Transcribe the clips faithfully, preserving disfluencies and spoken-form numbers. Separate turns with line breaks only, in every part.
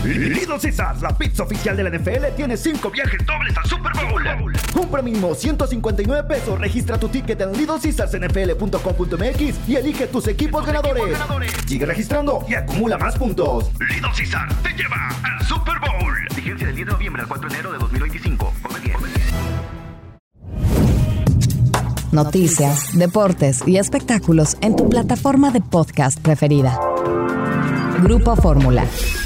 Little Caesars, la pizza oficial de la N F L, tiene cinco viajes dobles al Super Bowl. Compra mínimo ciento cincuenta y nueve pesos, registra tu ticket en little caesars n f l punto com punto m x y elige tus equipos ganadores. equipos ganadores. Sigue registrando y acumula más puntos. Little Caesars te lleva al Super Bowl. Vigencia del diez de noviembre al cuatro de enero de dos mil veinticinco. Come bien.
Noticias, deportes y espectáculos en tu plataforma de podcast preferida. Grupo Fórmula.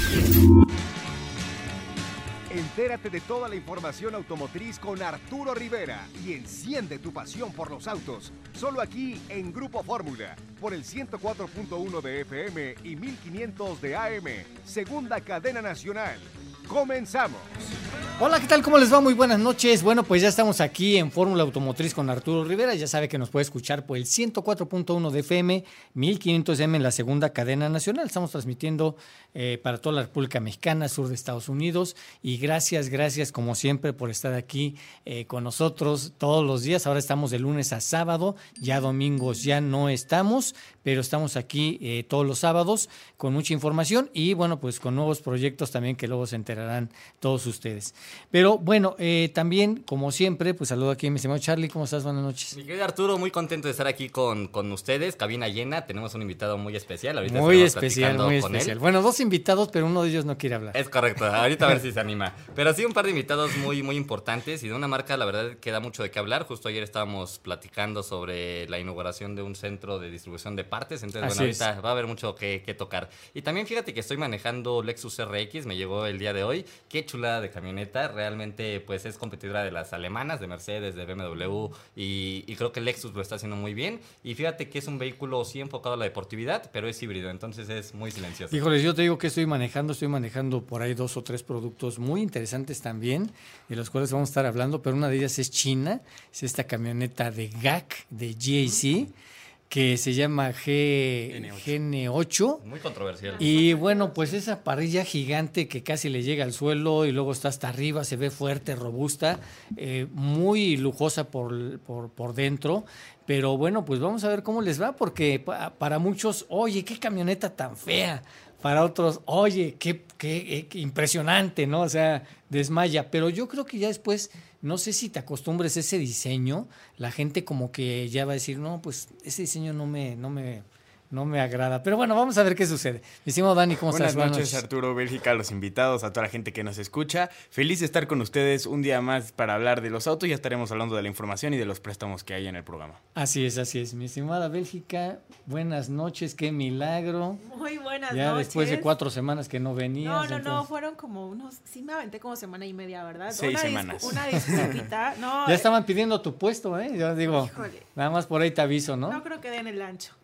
Entérate de toda la información automotriz con Arturo Rivera y enciende tu pasión por los autos. Solo aquí en Grupo Fórmula, por el ciento cuatro punto uno de F M y mil quinientos de A M, segunda cadena nacional. ¡Comenzamos!
Hola, ¿qué tal? ¿Cómo les va? Muy buenas noches. Bueno, pues ya estamos aquí en Fórmula Automotriz con Arturo Rivera. Ya sabe que nos puede escuchar por el ciento cuatro punto uno de F M, mil quinientos de A M en la segunda cadena nacional. Estamos transmitiendo eh, para toda la República Mexicana, sur de Estados Unidos. Y gracias, gracias como siempre por estar aquí eh, con nosotros todos los días. Ahora estamos de lunes a sábado. Ya domingos ya no estamos, pero estamos aquí eh, todos los sábados con mucha información y bueno, pues con nuevos proyectos también que luego se enterarán todos ustedes. Pero bueno, eh, también, como siempre, pues saludo aquí a mi estimado Charlie. ¿Cómo estás? Buenas noches.
Mi querido Arturo, muy contento de estar aquí con, con ustedes. Cabina llena, tenemos un invitado muy especial. Ahorita
muy especial, muy especial. Él. Bueno, dos invitados, pero uno de ellos no quiere hablar.
Es correcto, ahorita a ver si se anima. Pero sí, un par de invitados muy, muy importantes y de una marca, la verdad, que da mucho de qué hablar. Justo ayer estábamos platicando sobre la inauguración de un centro de distribución de partes. Entonces,
Así
bueno,
es.
ahorita va a haber mucho que, que tocar. Y también fíjate que estoy manejando Lexus R X, me llegó el día de hoy. Qué chulada de camioneta, realmente pues es competidora de las alemanas, de Mercedes, de B M W y, y creo que Lexus lo está haciendo muy bien. Y fíjate que es un vehículo sí enfocado a la deportividad, pero es híbrido, entonces es muy silencioso.
Híjoles, yo te digo que estoy manejando, estoy manejando por ahí dos o tres productos muy interesantes también, de los cuales vamos a estar hablando, pero una de ellas es China, es esta camioneta de G A C, de G A C, que se llama G N ocho.
Muy controversial.
Y bueno, pues esa parrilla gigante que casi le llega al suelo y luego está hasta arriba, se ve fuerte, robusta, eh, muy lujosa por, por, por dentro. Pero bueno, pues vamos a ver cómo les va, porque pa, para muchos, oye, qué camioneta tan fea. Para otros, oye, qué, qué, qué impresionante, ¿no? O sea, desmaya. Pero yo creo que ya después, no sé si te acostumbres a ese diseño, la gente como que ya va a decir, no, pues ese diseño no me, no me, no me agrada. Pero bueno, vamos a ver qué sucede. Mi estimado Dani, ¿cómo
Buenas
estás?
Buenas noches, Arturo, Bélgica, a los invitados, a toda la gente que nos escucha. Feliz de estar con ustedes un día más para hablar de los autos. Ya estaremos hablando de la información y de los préstamos que hay en el programa.
Así es, así es. Mi estimada Bélgica, buenas noches, qué milagro.
Muy buenas
ya
noches.
Después de cuatro semanas que no venías.
No, no,
entonces...
no, fueron como unos, sí me aventé como semana y media, ¿verdad?
Seis
una
semanas.
Dis- una disculpita, no.
Ya estaban pidiendo tu puesto, ¿eh? Yo digo, híjole, nada más por ahí te aviso, ¿no?
No creo que den el ancho.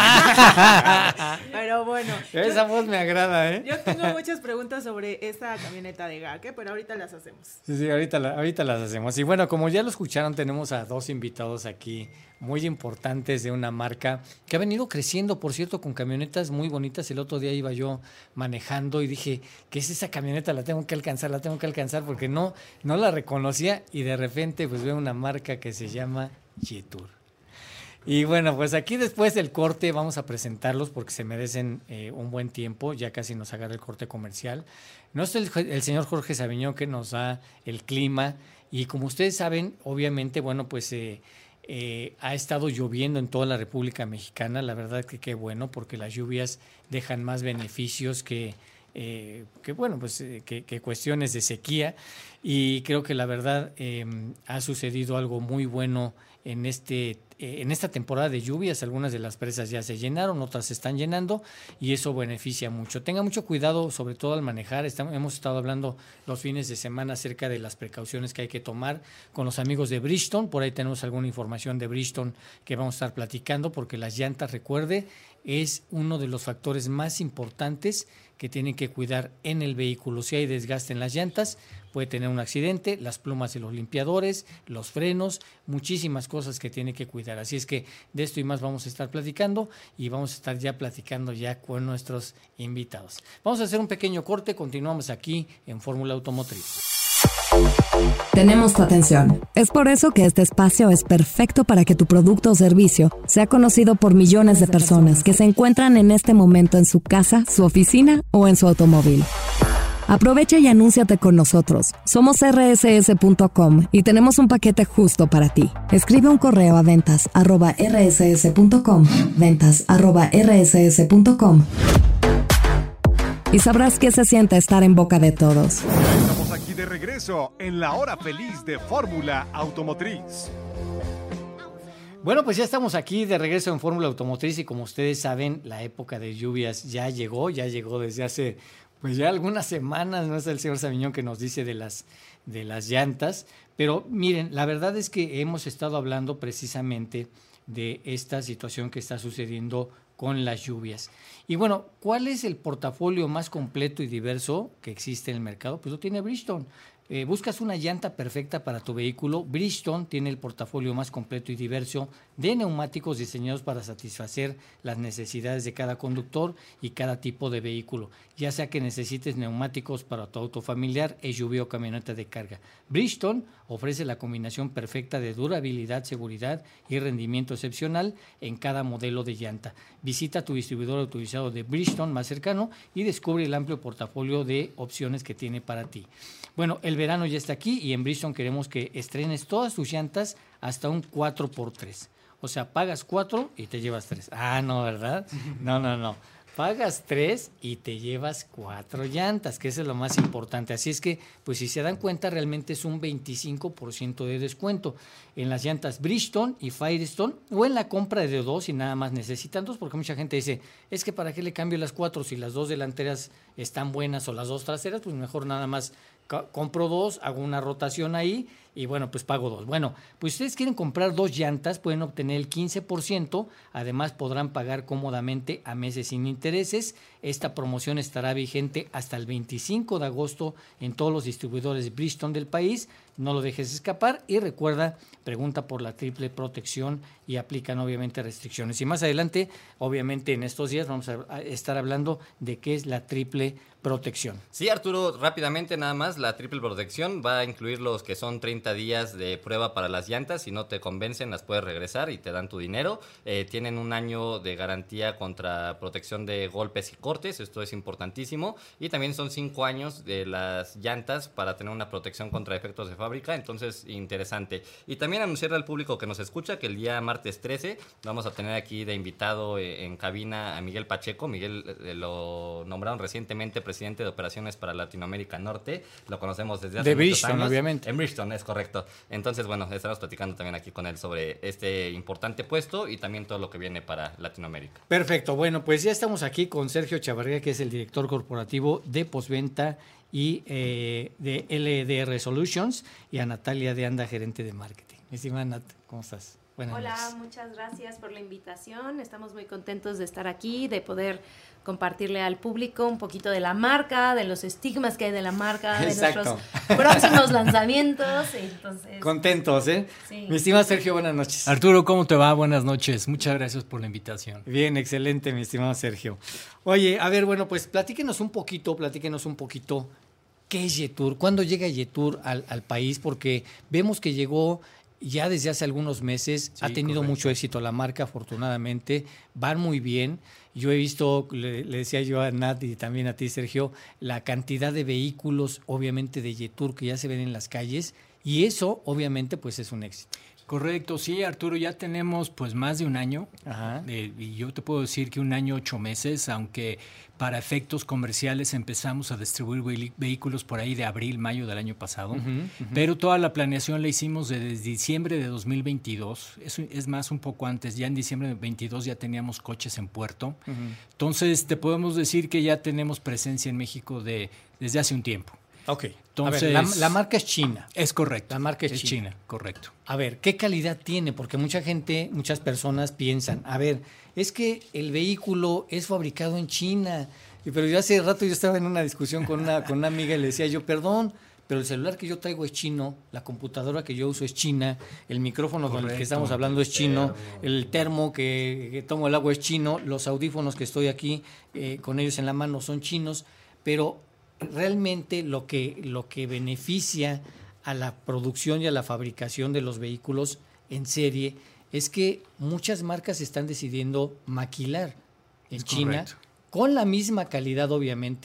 Ah, pero bueno.
Esa
yo,
voz me agrada, ¿eh?
Yo tengo muchas preguntas sobre esta camioneta de G A C, pero ahorita las hacemos.
Sí, sí, ahorita, la, ahorita las hacemos. Y bueno, como ya lo escucharon, tenemos a dos invitados aquí muy importantes de una marca que ha venido creciendo, por cierto, con camionetas muy bonitas. El otro día iba yo manejando y dije, ¿qué es esa camioneta? La tengo que alcanzar, la tengo que alcanzar, porque no, no la reconocía y de repente pues veo una marca que se llama Jetour. Y bueno, pues aquí después del corte vamos a presentarlos porque se merecen eh, un buen tiempo, ya casi nos agarra el corte comercial. No es el, el señor Jorge Sabiñón que nos da el clima y como ustedes saben, obviamente, bueno, pues eh, eh, ha estado lloviendo en toda la República Mexicana, la verdad que qué bueno porque las lluvias dejan más beneficios que... Eh, que bueno, pues eh, que, que cuestiones de sequía y creo que la verdad eh, ha sucedido algo muy bueno en este eh, en esta temporada de lluvias. Algunas de las presas ya se llenaron, otras se están llenando y eso beneficia mucho. Tenga mucho cuidado, sobre todo al manejar. Estamos, hemos estado hablando los fines de semana acerca de las precauciones que hay que tomar con los amigos de Bridgestone. Por ahí tenemos alguna información de Bridgestone que vamos a estar platicando porque las llantas, recuerde, es uno de los factores más importantes que tienen que cuidar en el vehículo. Si hay desgaste en las llantas, puede tener un accidente, las plumas de los limpiadores, los frenos, muchísimas cosas que tiene que cuidar. Así es que de esto y más vamos a estar platicando y vamos a estar ya platicando ya con nuestros invitados. Vamos a hacer un pequeño corte, continuamos aquí en Fórmula Automotriz.
Tenemos tu atención. Es por eso que este espacio es perfecto para que tu producto o servicio sea conocido por millones de personas que se encuentran en este momento en su casa, su oficina o en su automóvil. Aprovecha y anúnciate con nosotros. Somos erre ese ese punto com y tenemos un paquete justo para ti. Escribe un correo a ventas arroba erre ese ese punto com, ventas arroba erre ese ese punto com y sabrás qué se siente estar en boca de todos.
Estamos aquí de regreso en la hora feliz de Fórmula Automotriz.
Bueno, pues ya estamos aquí de regreso en Fórmula Automotriz y como ustedes saben, la época de lluvias ya llegó, ya llegó desde hace pues ya algunas semanas, no es el señor Sabiñón que nos dice de las, de las llantas, pero miren, la verdad es que hemos estado hablando precisamente de esta situación que está sucediendo con las lluvias. Y bueno, ¿cuál es el portafolio más completo y diverso que existe en el mercado? Pues lo tiene Bridgestone. Eh, buscas una llanta perfecta para tu vehículo. Bridgestone tiene el portafolio más completo y diverso de neumáticos diseñados para satisfacer las necesidades de cada conductor y cada tipo de vehículo, ya sea que necesites neumáticos para tu auto familiar, S U V o camioneta de carga. Bridgestone ofrece la combinación perfecta de durabilidad, seguridad y rendimiento excepcional en cada modelo de llanta. Visita tu distribuidor autorizado de Bridgestone más cercano y descubre el amplio portafolio de opciones que tiene para ti. Bueno, el verano ya está aquí y en Bridgestone queremos que estrenes todas tus llantas hasta un cuatro por tres. O sea, pagas cuatro y te llevas tres. Ah, no, ¿verdad? No, no, no. Pagas tres y te llevas cuatro llantas, que eso es lo más importante. Así es que, pues si se dan cuenta, realmente es un veinticinco por ciento de descuento en las llantas Bridgestone y Firestone o en la compra de dos y nada más necesitan dos, porque mucha gente dice, es que ¿para qué le cambio las cuatro si las dos delanteras están buenas o las dos traseras? Pues mejor nada más compro dos, hago una rotación ahí y bueno, pues pago dos. Bueno, pues si ustedes quieren comprar dos llantas, pueden obtener el quince por ciento, además podrán pagar cómodamente a meses sin intereses. Esta promoción estará vigente hasta el veinticinco de agosto en todos los distribuidores Bridgestone del país. No lo dejes escapar y recuerda, pregunta por la triple protección y aplican obviamente restricciones. Y más adelante, obviamente en estos días vamos a estar hablando de qué es la triple protección.
Sí, Arturo, rápidamente nada más, la triple protección va a incluir los que son treinta días de prueba para las llantas. Si no te convencen, las puedes regresar y te dan tu dinero. Eh, tienen un año de garantía contra protección de golpes y cortes, esto es importantísimo. Y también son cinco años de las llantas para tener una protección contra efectos de fábrica, entonces interesante. Y también anunciarle al público que nos escucha que el día martes trece vamos a tener aquí de invitado en cabina a Miguel Pacheco. Miguel eh, lo nombraron recientemente presidente de operaciones para Latinoamérica Norte, lo conocemos desde hace
de
muchos
Bridgestone,
años.
obviamente.
En Bridgestone, es correcto. Entonces, bueno, estaremos platicando también aquí con él sobre este importante puesto y también todo lo que viene para Latinoamérica.
Perfecto, bueno, pues ya estamos aquí con Sergio Chavarría, que es el director corporativo de postventa y eh, de L D R Solutions, y a Natalia de Anda, gerente de marketing. Mi estimada Nat, ¿cómo estás? Buenas
Hola,
noches.
muchas gracias por la invitación. Estamos muy contentos de estar aquí, de poder compartirle al público un poquito de la marca, de los estigmas que hay de la marca, de
Exacto.
nuestros próximos lanzamientos. Entonces,
Contentos, ¿eh?
Sí.
Mi estimado Sergio, buenas noches.
Arturo, ¿cómo te va? Buenas noches. Muchas gracias por la invitación.
Bien, excelente, mi estimado Sergio. Oye, a ver, bueno, pues platíquenos un poquito, platíquenos un poquito, ¿qué es Jetour? ¿Cuándo llega Jetour al, al país? Porque vemos que llegó ya desde hace algunos meses,
Sí,
ha tenido
correcto.
mucho éxito la marca, afortunadamente, van muy bien. Yo he visto, le, le decía yo a Nat y también a ti, Sergio, la cantidad de vehículos, obviamente, de Jetour que ya se ven en las calles, y eso, obviamente, pues es un éxito.
Correcto, sí, Arturo, ya tenemos pues más de un año.
Ajá.
Eh, y yo te puedo decir que un año, ocho meses, aunque para efectos comerciales empezamos a distribuir vehi- vehículos por ahí de abril, mayo del año pasado.
Ujú, ujú.
Pero toda la planeación la hicimos desde diciembre de dos mil veintidós. Es, es más, un poco antes. Ya en diciembre de veintidós ya teníamos coches en puerto.
Ujú.
Entonces, te podemos decir que ya tenemos presencia en México de, desde hace un tiempo.
Ok.
Entonces,
a ver, la, la marca es china.
Es correcto.
La marca es
es
china.
china, correcto.
A ver, ¿qué calidad tiene? Porque mucha gente, muchas personas piensan, a ver, es que el vehículo es fabricado en China. Y pero yo hace rato yo estaba en una discusión con una, con una amiga y le decía yo, perdón, pero el celular que yo traigo es chino, la computadora que yo uso es china, el micrófono con el que
Correcto.
estamos hablando es chino, el termo que, que tomo el agua es chino, los audífonos que estoy aquí eh, con ellos en la mano son chinos, pero realmente lo que, lo que beneficia a la producción y a la fabricación de los vehículos en serie es que muchas marcas están decidiendo maquilar en
Es
China
correcto.
con la misma calidad, obviamente,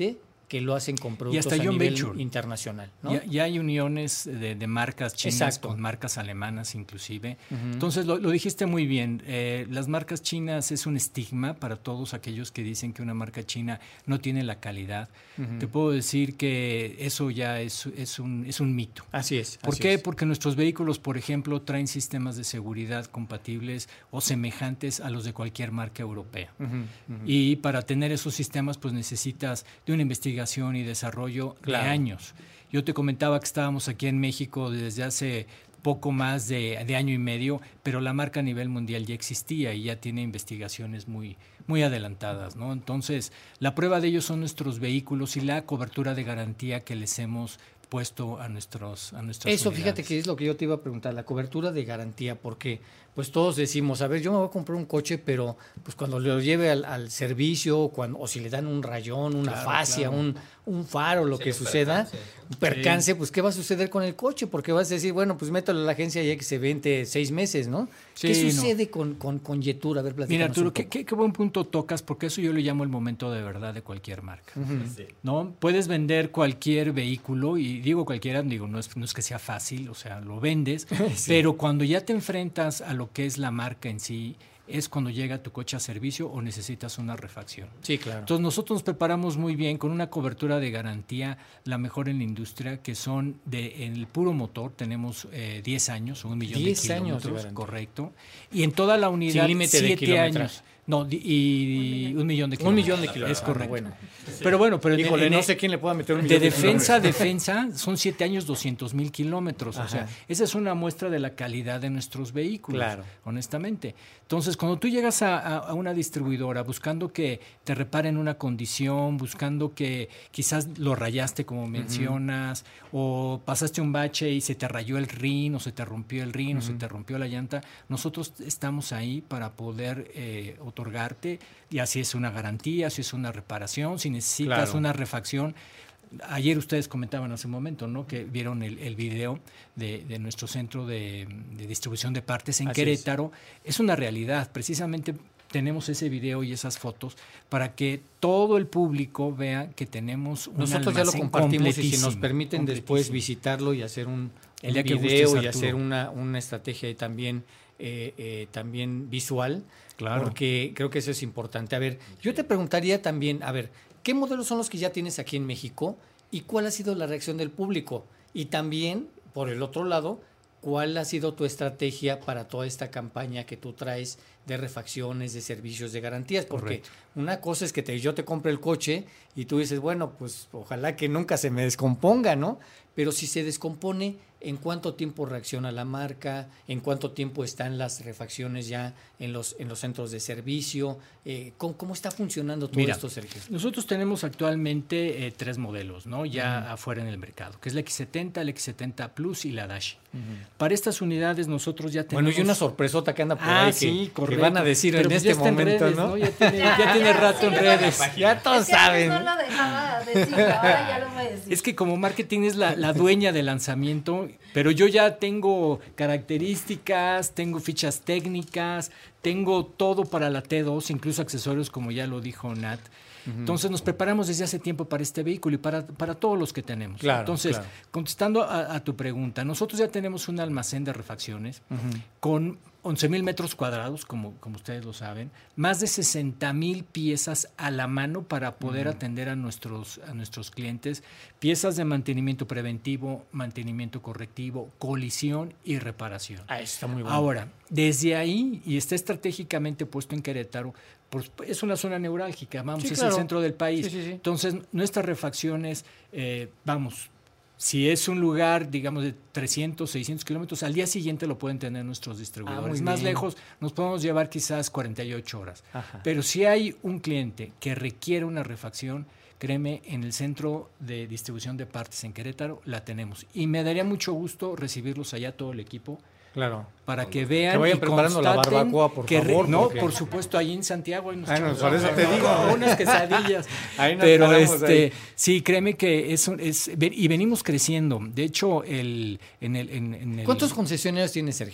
que lo hacen con productos
hasta
a
John
nivel
Venture.
internacional, ¿no?
Ya, ya hay uniones de, de marcas chinas
Exacto.
con marcas alemanas inclusive.
Ujú.
Entonces, lo, lo dijiste muy bien. Eh, las marcas chinas es un estigma para todos aquellos que dicen que una marca china no tiene la calidad.
Ujú.
Te puedo decir que eso ya es, es, un, es un mito.
Así es.
¿Por
así
qué?
es.
Porque nuestros vehículos, por ejemplo, traen sistemas de seguridad compatibles o semejantes a los de cualquier marca europea.
Ujú, ujú.
Y para tener esos sistemas, pues necesitas de una investigación y desarrollo
Claro.
de años. Yo te comentaba que estábamos aquí en México desde hace poco más de, de año y medio, pero la marca a nivel mundial ya existía y ya tiene investigaciones muy, muy adelantadas, ¿no? Entonces, la prueba de ello son nuestros vehículos y la cobertura de garantía que les hemos puesto a nuestros a nuestras
Eso,
unidades.
fíjate que es lo que yo te iba a preguntar, la cobertura de garantía, porque pues todos decimos, a ver, yo me voy a comprar un coche, pero pues cuando lo lleve al, al servicio, cuando, o si le dan un rayón, una
Claro,
fascia,
claro.
un, un faro, lo
Sí,
que
un
suceda,
percance.
un percance, pues ¿qué va a suceder con el coche? Porque vas a decir, bueno, pues mételo a la agencia ya que se vente seis meses, ¿no?
Sí,
¿Qué
no.
sucede con, con, con Yetur? A ver,
Mira,
platícanos
Arturo,
un
qué,
poco.
qué- qué buen punto tocas, porque eso yo le llamo el momento de verdad de cualquier marca.
Ujú.
Sí.
¿No? Puedes vender cualquier vehículo, y digo cualquiera, digo, no es, no es que sea fácil, o sea, lo vendes, pero cuando ya te enfrentas a lo que es la marca en sí, es cuando llega tu coche a servicio o necesitas una refacción.
Sí, claro.
Entonces nosotros nos preparamos muy bien con una cobertura de garantía, la mejor en la industria, que son de en el puro motor, tenemos eh, diez años, un millón de
diez años de
kilómetros,
garantía.
correcto, y en toda la unidad,
Sin límite de
siete
kilometraje.
años. No, di- y un millón de kilómetros.
Un millón de kilómetros.
Es correcto.
Bueno.
Pero bueno, pero en-
Híjole,
en-
no sé quién le pueda meter un
de
millón de
defensa a
kilómetros.
defensa son siete años, doscientos mil kilómetros. O
Ajá.
sea, esa es una muestra de la calidad de nuestros vehículos,
Claro.
honestamente. Entonces, cuando tú llegas a, a- a una distribuidora buscando que te reparen una condición, buscando que quizás lo rayaste, como mencionas, o pasaste un bache y se te rayó el rin, o se te rompió el rin, o se te rompió la llanta, nosotros estamos ahí para poder eh, otorgarte, y así es una garantía, si es una reparación, si necesitas
Claro.
una refacción. Ayer ustedes comentaban hace un momento, ¿no? Que vieron el, el video de, de nuestro centro de, de distribución de partes en
Así es.
Querétaro. Es. una realidad. Precisamente tenemos ese video y esas fotos para que todo el público vea que tenemos un
Nosotros ya lo
almacén
compartimos y si nos
completísimo,
permiten después
completísimo.
visitarlo y hacer un,
El
un
día que
video
gustes,
y
Arturo.
hacer una, una estrategia ahí también, eh, eh, también visual,
Claro.
porque creo que eso es importante. A ver, yo te preguntaría también, a ver, ¿qué modelos son los que ya tienes aquí en México y cuál ha sido la reacción del público? Y también, por el otro lado, ¿cuál ha sido tu estrategia para toda esta campaña que tú traes de refacciones, de servicios, de garantías? Porque
Correcto.
una cosa es que te, yo te compre el coche y tú dices, bueno, pues ojalá que nunca se me descomponga, ¿no? Pero si se descompone, ¿en cuánto tiempo reacciona la marca? ¿En cuánto tiempo están las refacciones ya en los, en los centros de servicio? Eh, ¿cómo, ¿Cómo está funcionando todo
Mira,
esto, Sergio?
Nosotros tenemos actualmente eh, tres modelos, ¿no? Ya afuera en el mercado, que es la X setenta, la X setenta Plus y la Dash. Para estas unidades nosotros ya tenemos...
Bueno, y una sorpresota que anda por
Ah,
ahí que,
sí,
que
correcto.
van a decir
Pero
en
pues ya
este
está en
momento,
redes,
¿no?
Ya tiene, ya tiene rato en redes.
Ya todos
Es que antes
saben.
no lo dejaba decir, ahora ya lo voy a decir.
Es que como marketing es la, la dueña del lanzamiento, pero yo ya tengo características, tengo fichas técnicas, tengo todo para la T dos, incluso accesorios como ya lo dijo Nat. Entonces nos preparamos desde hace tiempo para este vehículo y para, para todos los que tenemos.
Claro,
Entonces,
claro.
contestando a, a tu pregunta, nosotros ya tenemos un almacén de refacciones con once mil metros cuadrados, como, como ustedes lo saben, más de sesenta mil piezas a la mano para poder atender a nuestros, a nuestros clientes, piezas de mantenimiento preventivo, mantenimiento correctivo, colisión y reparación.
Ah, eso está muy bueno.
Ahora, desde ahí, y está estratégicamente puesto en Querétaro, pues, es una zona neurálgica, vamos,
Sí,
es
claro.
el centro del país.
Sí, sí, sí.
Entonces, nuestras refacciones, eh, vamos, si es un lugar, digamos, de trescientos, seiscientos kilómetros, al día siguiente lo pueden tener nuestros distribuidores.
Ah, muy
Más
bien.
lejos, nos podemos llevar quizás cuarenta y ocho horas.
Ajá.
Pero si hay un cliente que requiere una refacción, créeme, en el centro de distribución de partes en Querétaro la tenemos. Y me daría mucho gusto recibirlos allá, todo el equipo,
Claro.
para que vean
Que vayan
y
preparando la
constaten
barbacoa, por
que re-
favor,
no,
porque-
por supuesto, ahí en Santiago hay unos
Ay, no,
chavos-
por eso te digo.
unas quesadillas.
Ahí nos
Pero
paramos
este,
ahí.
sí, créeme que es, un- es ve- y venimos creciendo. De hecho, el en el en, en el-
¿Cuántos concesionarios tiene Sergio?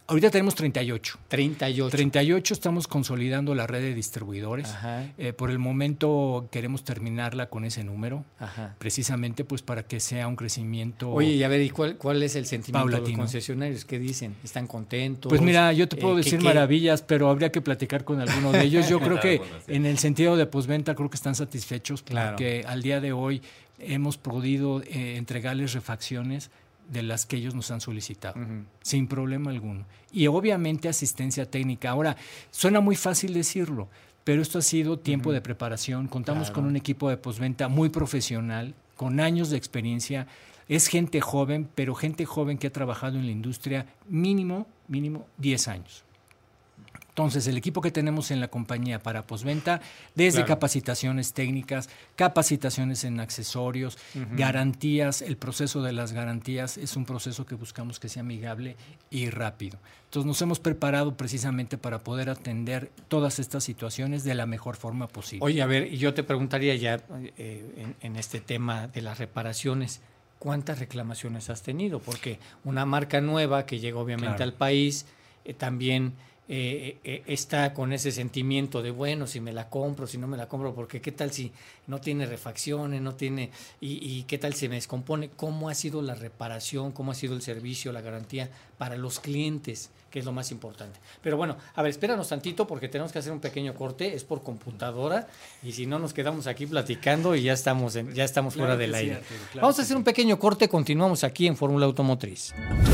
Ahorita tenemos treinta y ocho.
treinta y ocho.
treinta y ocho, estamos consolidando la red de distribuidores.
Ajá.
Eh, por el momento queremos terminarla con ese número,
Ajá.
precisamente pues para que sea un crecimiento.
Oye, y a ver, ¿y cuál, cuál es el sentimiento
paulatino.
de los concesionarios? ¿Qué dicen? ¿Están contentos?
Pues mira, yo te puedo
Eh,
decir
¿qué- qué?
maravillas, pero habría que platicar con alguno de ellos. Yo creo que
Claro, bueno, sí.
en el sentido de postventa creo que están satisfechos
Claro.
porque al día de hoy hemos podido eh, entregarles refacciones de las que ellos nos han solicitado,
Ujú.
sin problema alguno. Y obviamente asistencia técnica. Ahora, suena muy fácil decirlo, pero esto ha sido tiempo de preparación. Contamos
Claro.
con un equipo de postventa muy profesional, con años de experiencia. Es gente joven, pero gente joven que ha trabajado en la industria mínimo, mínimo diez años. Entonces, el equipo que tenemos en la compañía para postventa, desde
Claro.
capacitaciones técnicas, capacitaciones en accesorios, garantías, el proceso de las garantías es un proceso que buscamos que sea amigable y rápido. Entonces, nos hemos preparado precisamente para poder atender todas estas situaciones de la mejor forma posible.
Oye, a ver, y yo te preguntaría ya eh, en, en este tema de las reparaciones, ¿cuántas reclamaciones has tenido? Porque una marca nueva que llega obviamente
Claro.
al país, eh, también eh, eh, está con ese sentimiento de, bueno, si me la compro, si no me la compro, porque qué tal si no tiene refacciones, no tiene, y, y qué tal si me descompone. ¿Cómo ha sido la reparación? ¿Cómo ha sido el servicio, la garantía para los clientes? Que es lo más importante. Pero bueno, a ver, espéranos tantito porque tenemos que hacer un pequeño corte, es por computadora, y si no nos quedamos aquí platicando y ya estamos, en, ya estamos
Claro
fuera
que
del
sí,
aire.
Arturo, claro
Vamos a
que
hacer
sí.
un pequeño corte, continuamos aquí en Fórmula Automotriz.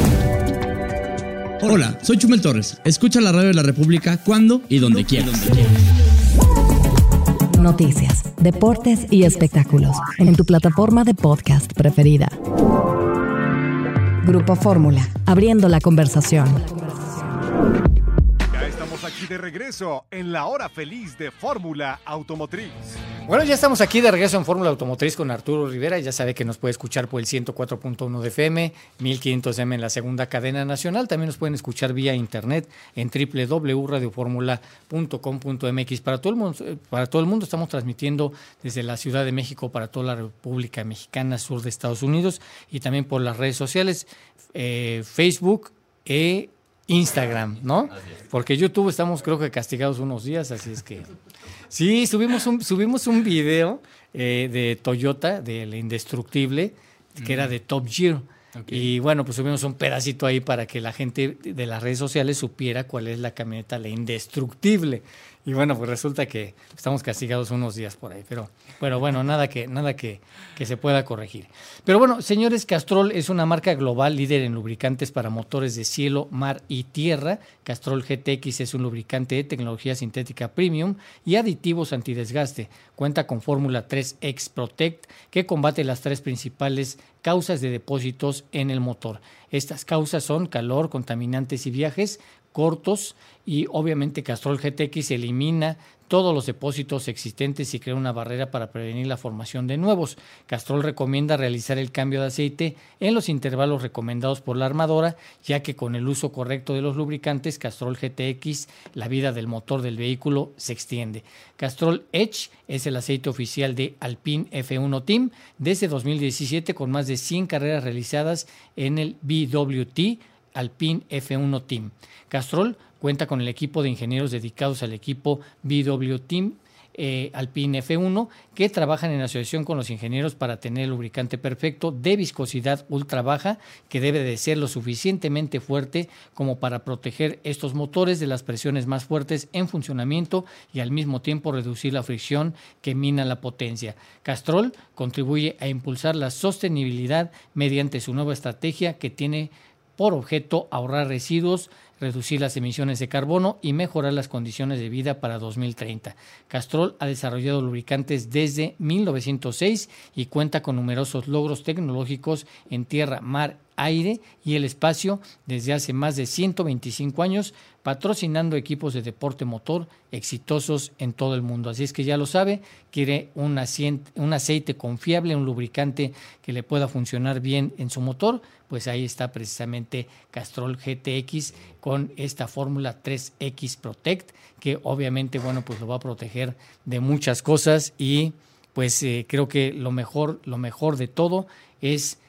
Hola, soy Chumel Torres. Escucha la radio de la República cuando y donde quieras.
Noticias, deportes y espectáculos en tu plataforma de podcast preferida. Grupo Fórmula, abriendo la conversación.
Ya estamos aquí de regreso en la hora feliz de Fórmula Automotriz.
Bueno, ya estamos aquí de regreso en Fórmula Automotriz con Arturo Rivera. Ya sabe que nos puede escuchar por el ciento cuatro punto uno de F M, mil quinientos M en la segunda cadena nacional. También nos pueden escuchar vía internet en doble u doble u doble u punto radio fórmula punto com punto m x. Para todo el mundo, para todo el mundo estamos transmitiendo desde la Ciudad de México para toda la República Mexicana, sur de Estados Unidos, y también por las redes sociales, eh, Facebook e Instagram, ¿no? Porque YouTube estamos creo que castigados unos días, así es que... Sí, subimos un, subimos un video eh, de Toyota, del Indestructible, que era de Top Gear.
Okay.
Y bueno, pues subimos un pedacito ahí para que la gente de las redes sociales supiera cuál es la camioneta, la Indestructible. Y bueno, pues resulta que estamos castigados unos días por ahí. Pero, pero bueno, nada que, nada que, que se pueda corregir. Pero bueno, señores, Castrol es una marca global líder en lubricantes para motores de cielo, mar y tierra. Castrol G T X es un lubricante de tecnología sintética premium y aditivos antidesgaste. Cuenta con fórmula tres X Protect, que combate las tres principales causas de depósitos en el motor. Estas causas son calor, contaminantes y viajes cortos, y obviamente Castrol G T X elimina todos los depósitos existentes y crea una barrera para prevenir la formación de nuevos. Castrol recomienda realizar el cambio de aceite en los intervalos recomendados por la armadora, ya que con el uso correcto de los lubricantes Castrol G T X, la vida del motor del vehículo se extiende. Castrol Edge es el aceite oficial de Alpine F uno Team desde dos mil diecisiete, con más de cien carreras realizadas en el B W T Alpine F uno Team. Castrol cuenta con el equipo de ingenieros dedicados al equipo B W Team eh, Alpine F uno, que trabajan en asociación con los ingenieros para tener el lubricante perfecto de viscosidad ultra baja, que debe de ser lo suficientemente fuerte como para proteger estos motores de las presiones más fuertes en funcionamiento y al mismo tiempo reducir la fricción que mina la potencia. Castrol contribuye a impulsar la sostenibilidad mediante su nueva estrategia que tiene por objeto ahorrar residuos, reducir las emisiones de carbono y mejorar las condiciones de vida para dos mil treinta. Castrol ha desarrollado lubricantes desde mil novecientos seis y cuenta con numerosos logros tecnológicos en tierra, mar, aire y el espacio desde hace más de ciento veinticinco años, patrocinando equipos de deporte motor exitosos en todo el mundo. Así es que ya lo sabe, quiere un aceite, un aceite confiable, un lubricante que le pueda funcionar bien en su motor, pues ahí está precisamente Castrol G T X con esta fórmula tres X Protect, que obviamente, bueno, pues lo va a proteger de muchas cosas y pues eh, creo que lo mejor, lo mejor de todo es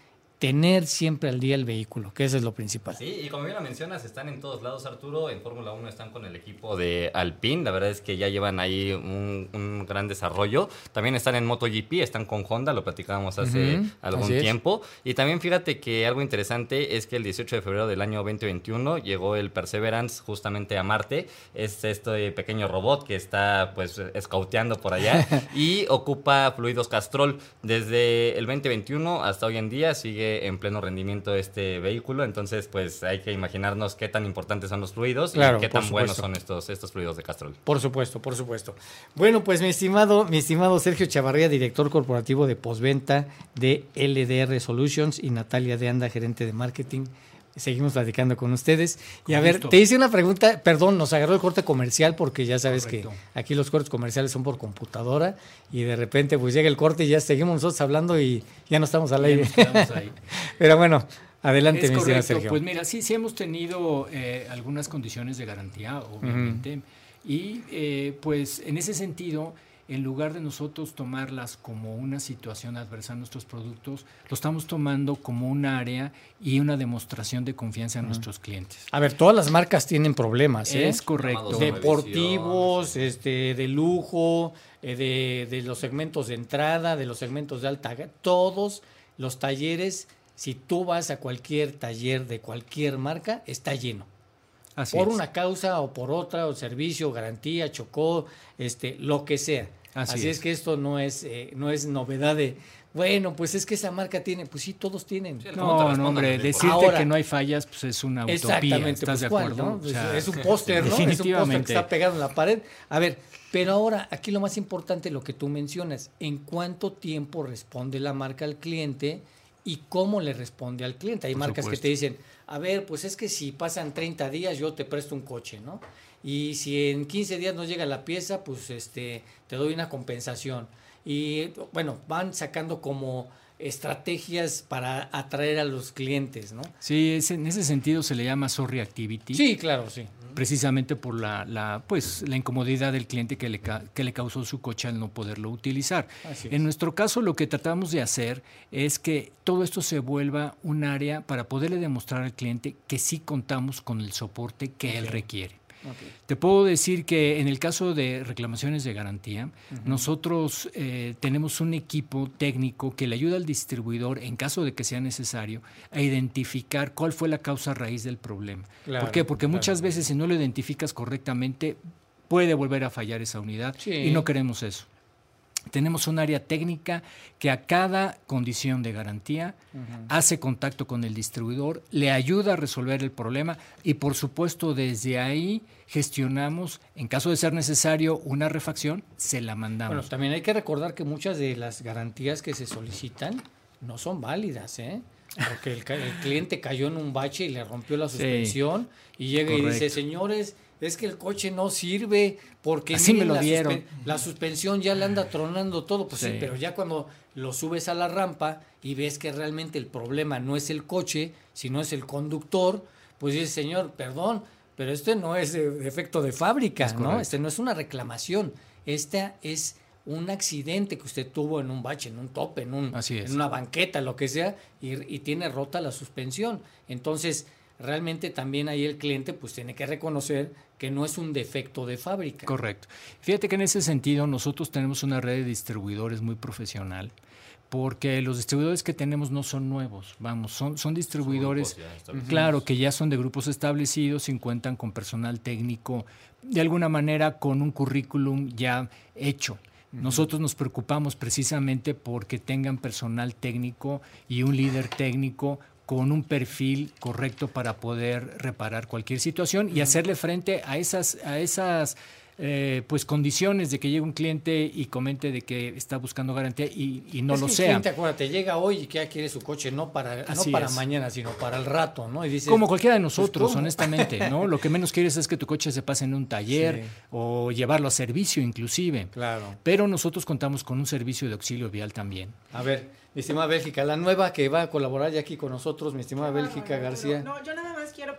tener siempre al día el vehículo, que eso es lo principal.
Sí, y como bien lo mencionas, están en todos lados, Arturo. En Fórmula uno están con el equipo de Alpine. La verdad es que ya llevan ahí un, un gran desarrollo. También están en MotoGP, están con Honda, lo platicábamos hace
Uh-huh,
algún
así es.
tiempo. Y también fíjate que algo interesante es que el dieciocho de febrero del año veinte veintiuno llegó el Perseverance justamente a Marte. Es este pequeño robot que está pues escauteando por allá y ocupa fluidos Castrol. Desde el veinte veintiuno hasta hoy en día sigue en pleno rendimiento este vehículo, entonces pues hay que imaginarnos qué tan importantes son los fluidos
Claro,
y qué
por
tan buenos
supuesto.
son estos, estos fluidos de Castrol.
Por supuesto, por supuesto. Bueno, pues mi estimado, mi estimado Sergio Chavarría, director corporativo de postventa de L D R Solutions, y Natalia de Anda, gerente de marketing. Seguimos platicando con ustedes. Y
Con
a ver,
gusto.
te hice una pregunta, perdón, nos agarró el corte comercial porque ya sabes
Correcto.
que aquí los cortes comerciales son por computadora y de repente pues llega el corte y ya seguimos nosotros hablando y ya no estamos al
Ya
aire.
nos quedamos ahí.
Pero bueno, adelante,
Es
mi estimado
correcto.
Sergio.
Pues mira, sí, sí hemos tenido eh, algunas condiciones de garantía, obviamente. Y eh, pues en ese sentido, en lugar de nosotros tomarlas como una situación adversa a nuestros productos, lo estamos tomando como un área y una demostración de confianza a nuestros clientes.
A ver, todas las marcas tienen problemas, ¿eh?
Es correcto.
Deportivos, este, de lujo, eh, de, de los segmentos de entrada, de los segmentos de alta, ga- todos los talleres, si tú vas a cualquier taller de cualquier marca, está lleno.
Así
por
es.
una causa o por otra, o servicio, garantía, chocó, este, lo que sea.
Así
Así, es.
es.
que esto no es, eh, no es novedad de, bueno, pues es que esa marca tiene, pues sí, todos tienen.
Sí, ¿cómo te
No, no,
responden?
hombre,
Por-
decirte
Ahora-
que no hay fallas, pues es una utopía.
Exactamente,
¿Estás
pues,
de
¿cuál,
acuerdo?
no?
O sea,
es un póster, ¿no? Es un póster que
definitivamente.
está pegado en la pared. A ver, pero ahora, aquí lo más importante, lo que tú mencionas, ¿en cuánto tiempo responde la marca al cliente y cómo le responde al cliente? Hay
Por
marcas
supuesto.
que te dicen, a ver, pues es que si pasan treinta días yo te presto un coche, ¿no? Y si en quince días no llega la pieza, pues este te doy una compensación. Y bueno, van sacando como estrategias para atraer a los clientes, ¿no?
Sí, es- en ese sentido se le llama sorry activity.
Sí, claro, sí.
Precisamente por la, la, pues, la incomodidad del cliente que le, ca- que le causó su coche al no poderlo utilizar.
Así es.
En nuestro caso, lo que tratamos de hacer es que todo esto se vuelva un área para poderle demostrar al cliente que sí contamos con el soporte que él requiere.
Okay.
Te puedo decir que en el caso de reclamaciones de garantía, uh-huh. nosotros eh, tenemos un equipo técnico que le ayuda al distribuidor, en caso de que sea necesario, a identificar cuál fue la causa raíz del problema.
Claro,
¿Por qué? Porque
claro.
muchas veces si no lo identificas correctamente, puede volver a fallar esa unidad
Sí.
y no queremos eso. Tenemos un área técnica que a cada condición de garantía uh-huh. hace contacto con el distribuidor, le ayuda a resolver el problema y por supuesto desde ahí gestionamos, en caso de ser necesario, una refacción, se la mandamos.
Bueno, también hay que recordar que muchas de las garantías que se solicitan no son válidas, ¿eh? Porque el, el cliente cayó en un bache y le rompió la suspensión sí, y llega correcto. Y dice, señores, es que el coche no sirve porque
así me lo
la,
dieron.
Suspe- la suspensión ya le anda tronando todo. Pues sí. sí, pero ya cuando lo subes a la rampa y ves que realmente el problema no es el coche, sino es el conductor, pues dices, señor, perdón, pero este no es de, de efecto de fábrica, es ¿no? Este no es una reclamación, esta es un accidente que usted tuvo en un bache, en un tope, en, un, en una banqueta, lo que sea, y, y tiene rota la suspensión. Entonces, realmente también ahí el cliente pues tiene que reconocer que no es un defecto de fábrica.
Correcto. Fíjate que en ese sentido nosotros tenemos una red de distribuidores muy profesional, porque los distribuidores que tenemos no son nuevos, vamos, son, son distribuidores, son claro, que ya son de grupos establecidos y cuentan con personal técnico, de alguna manera con un currículum ya hecho. Nosotros nos preocupamos precisamente porque tengan personal técnico y un líder técnico con un perfil correcto para poder reparar cualquier situación y hacerle frente a esas, a esas eh, pues condiciones de que llegue un cliente y comente de que está buscando garantía y, y no
es
lo
que el
sea.
Cliente, acuérdate, llega hoy y que ya quiere su coche no para, no para mañana, sino para el rato, ¿no? Y dice,
como cualquiera de nosotros,
pues,
honestamente, ¿no? Lo que menos quieres es que tu coche se pase en un taller sí. o llevarlo a servicio inclusive.
Claro.
Pero nosotros contamos con un servicio de auxilio vial también.
A ver, mi estimada Bélgica, la nueva que va a colaborar ya aquí con nosotros, mi estimada
no,
Bélgica
no, no,
García.
No, no, yo nada más quiero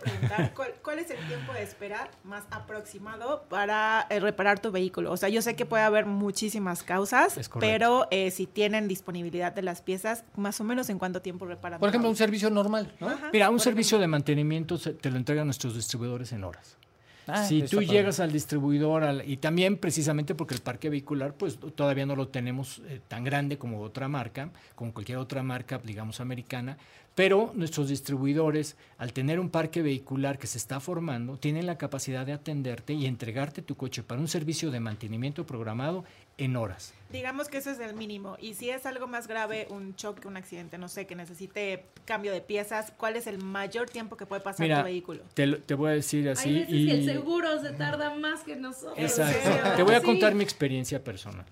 preguntar, ¿cuál, cuál es el tiempo de espera más aproximado para eh, reparar tu vehículo? O sea, yo sé que puede haber muchísimas causas, pero eh, si tienen disponibilidad de las piezas, más o menos en cuánto tiempo reparan.
Por ejemplo, un servicio normal, ¿no?
Ajá,
Mira, un
por
servicio
ejemplo.
de mantenimiento se- te lo entregan nuestros distribuidores en horas.
Ah,
si
está
tú
padre.
llegas al distribuidor al- y también precisamente porque el parque vehicular pues todavía no lo tenemos eh, tan grande como otra marca, como cualquier otra marca, digamos americana, pero nuestros distribuidores al tener un parque vehicular que se está formando tienen la capacidad de atenderte y entregarte tu coche para un servicio de mantenimiento programado en horas.
Digamos que ese es el mínimo. Y si es algo más grave, un choque, un accidente, no sé, que necesite cambio de piezas, ¿cuál es el mayor tiempo que puede pasar
Mira,
tu vehículo?
te, lo- te voy a decir así
Hay veces
y
que el seguro se tarda más que nosotros.
Exacto. Te voy a
Sí.
contar mi experiencia personal.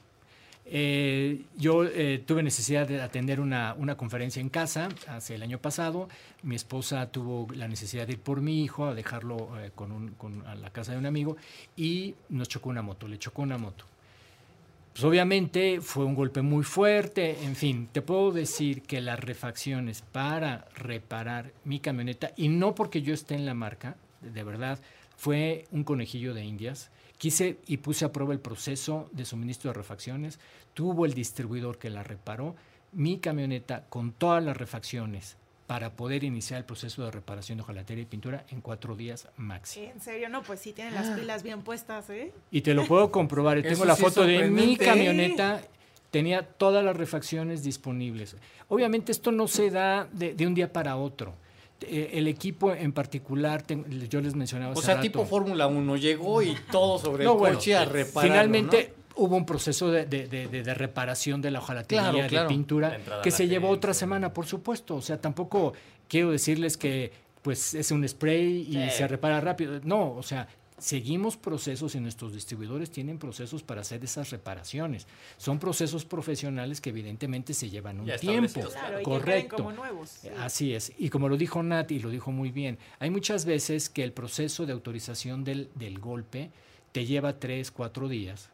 Eh, yo eh, tuve necesidad de atender una, una conferencia en casa hace el año pasado. Mi esposa tuvo la necesidad de ir por mi hijo a dejarlo eh, con un, con, a la casa de un amigo y nos chocó una moto, le chocó una moto. Pues obviamente fue un golpe muy fuerte, en fin, te puedo decir que las refacciones para reparar mi camioneta, y no porque yo esté en la marca, de verdad, fue un conejillo de indias. Quise y puse a prueba el proceso de suministro de refacciones, tuvo el distribuidor que la reparó, mi camioneta con todas las refacciones para poder iniciar el proceso de reparación de hojalatería y pintura en cuatro días máximo.
En serio, no, pues sí tienen las pilas bien puestas, ¿eh?
Y te lo puedo comprobar. Yo tengo
Eso
la
sí es
foto de mi
sorprendente.
camioneta. Tenía todas las refacciones disponibles. Obviamente esto no se da de, de un día para otro. Eh, El equipo en particular, te- yo les mencionaba
O
hace
sea,
rato.
tipo Fórmula uno, llegó y todo sobre
No,
el
bueno,
coche a reparar.
Finalmente hubo un proceso de, de- de- de- de reparación de la hojalatería,
Claro, claro.
de
La
pintura,
entrada
que
a la
se llevó
agencia.
otra semana, por supuesto. O sea, tampoco quiero decirles que pues es un spray y
Sí.
se repara rápido. No, o sea, seguimos procesos y nuestros distribuidores tienen procesos para hacer esas reparaciones. Son procesos profesionales que evidentemente se llevan un
Ya
tiempo.
establecidos,
Claro, y que
Correcto.
queden como nuevos. Sí.
Así es. Y como lo dijo Nat y lo dijo muy bien, hay muchas veces que el proceso de autorización del, del golpe te lleva tres, cuatro días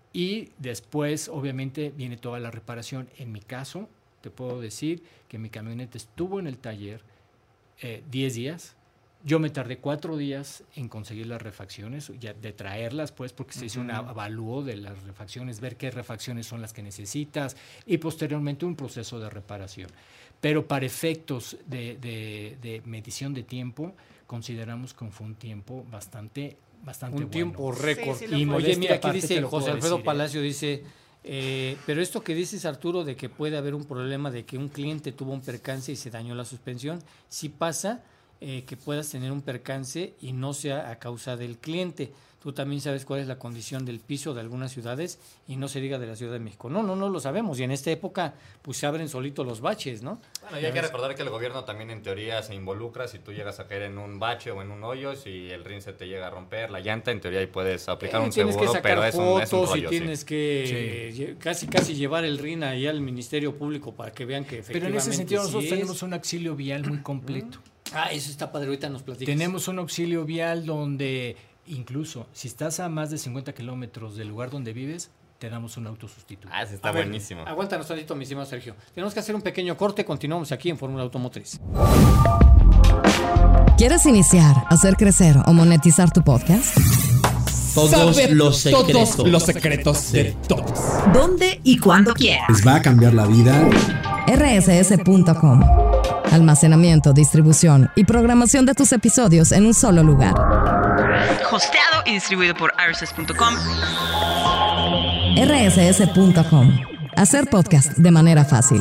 y después obviamente viene toda la reparación. En mi caso, te puedo decir que mi camioneta estuvo en el taller eh, diez días. Yo me tardé cuatro días en conseguir las refacciones, ya de traerlas, pues, porque se hizo un avalúo de las refacciones, ver qué refacciones son las que necesitas y posteriormente un proceso de reparación. Pero para efectos de, de- de medición de tiempo, consideramos que fue un tiempo bastante, bastante
Un
bueno.
tiempo récord.
Sí, sí lo
Y
fue.
Oye,
modestia
mira, aquí
aparte te
dice
lo puedo
José Alfredo
decir, ¿eh?
Palacio, dice, eh, pero esto que dices, Arturo, de que puede haber un problema de que un cliente tuvo un percance y se dañó la suspensión, sí pasa eh, que puedas tener un percance y no sea a causa del cliente. Tú también sabes cuál es la condición del piso de algunas ciudades y no se diga de la Ciudad de México. No, no, no lo sabemos. Y en esta época, pues se abren solitos los baches, ¿no?
Bueno, y hay que recordar que el gobierno también en teoría se involucra si tú llegas a caer en un bache o en un hoyo, si el rin se te llega a romper, la llanta, en teoría ahí puedes aplicar
Eh,
un
tienes
seguro,
que sacar
pero es un, es un
fotos
rollo,
y
sí.
tienes que eh, lle- casi casi llevar el R I N ahí al Ministerio Público para que vean que
Pero
efectivamente
en ese sentido
sí
nosotros
es.
tenemos un auxilio vial muy completo.
Ah, eso está padre, ahorita nos platicas.
Tenemos un auxilio vial donde incluso si estás a más de cincuenta kilómetros del lugar donde vives, te damos un auto sustituto.
Ah, sí, está
A ver,
buenísimo.
Aguántanos tantito, mi estimado Sergio. Tenemos que hacer un pequeño corte, continuamos aquí en Fórmula Automotriz.
¿Quieres iniciar, hacer crecer o monetizar tu podcast?
Todos los secretos.
Todos los secretos de todos.
¿Dónde y cuándo quieras?
Les va a cambiar la vida.
R S S punto com. Almacenamiento, distribución y programación de tus episodios en un solo lugar.
Hosteado y distribuido por R S S punto com.
R S S punto com. Hacer podcast de manera fácil.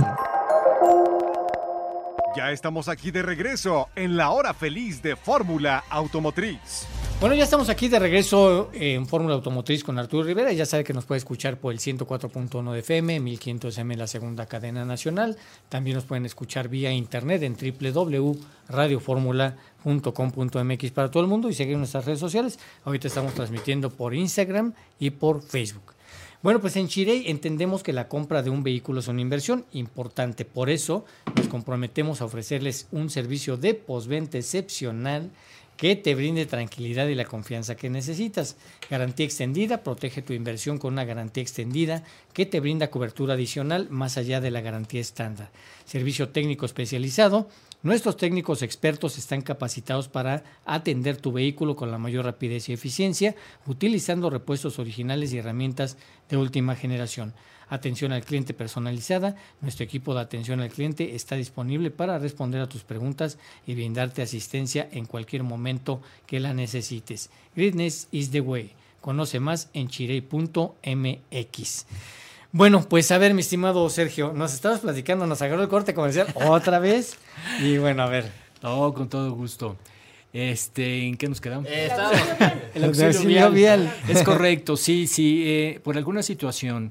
Ya estamos aquí de regreso en la hora feliz de Fórmula Automotriz.
Bueno, ya estamos aquí de regreso en Fórmula Automotriz con Arturo Rivera. Ya sabe que nos puede escuchar por el ciento cuatro punto uno de F M, mil quinientos M la segunda cadena nacional. También nos pueden escuchar vía internet en doble u doble u doble u punto radio fórmula punto com punto m x para todo el mundo y seguir nuestras redes sociales. Ahorita estamos transmitiendo por Instagram y por Facebook. Bueno, pues en Chirey entendemos que la compra de un vehículo es una inversión importante. Por eso nos comprometemos a ofrecerles un servicio de postventa excepcional que te brinde tranquilidad y la confianza que necesitas. Garantía extendida, protege tu inversión con una garantía extendida que te brinda cobertura adicional más allá de la garantía estándar. Servicio técnico especializado, Nuestros técnicos expertos están capacitados para atender tu vehículo con la mayor rapidez y eficiencia, utilizando repuestos originales y herramientas de última generación. Atención al cliente personalizada. Nuestro equipo de atención al cliente está disponible para responder a tus preguntas y brindarte asistencia en cualquier momento que la necesites. Greatness is the way. Conoce más en chirey punto m x. Bueno, pues a ver, mi estimado Sergio, nos estabas platicando, nos agarró el corte comercial otra vez. Y bueno, a ver.
No, con todo gusto. Este, ¿en qué nos quedamos?
Eh, estábamos...
El auxilio,
auxilio
vial.
vial.
Es correcto, sí, sí. Eh, por alguna situación,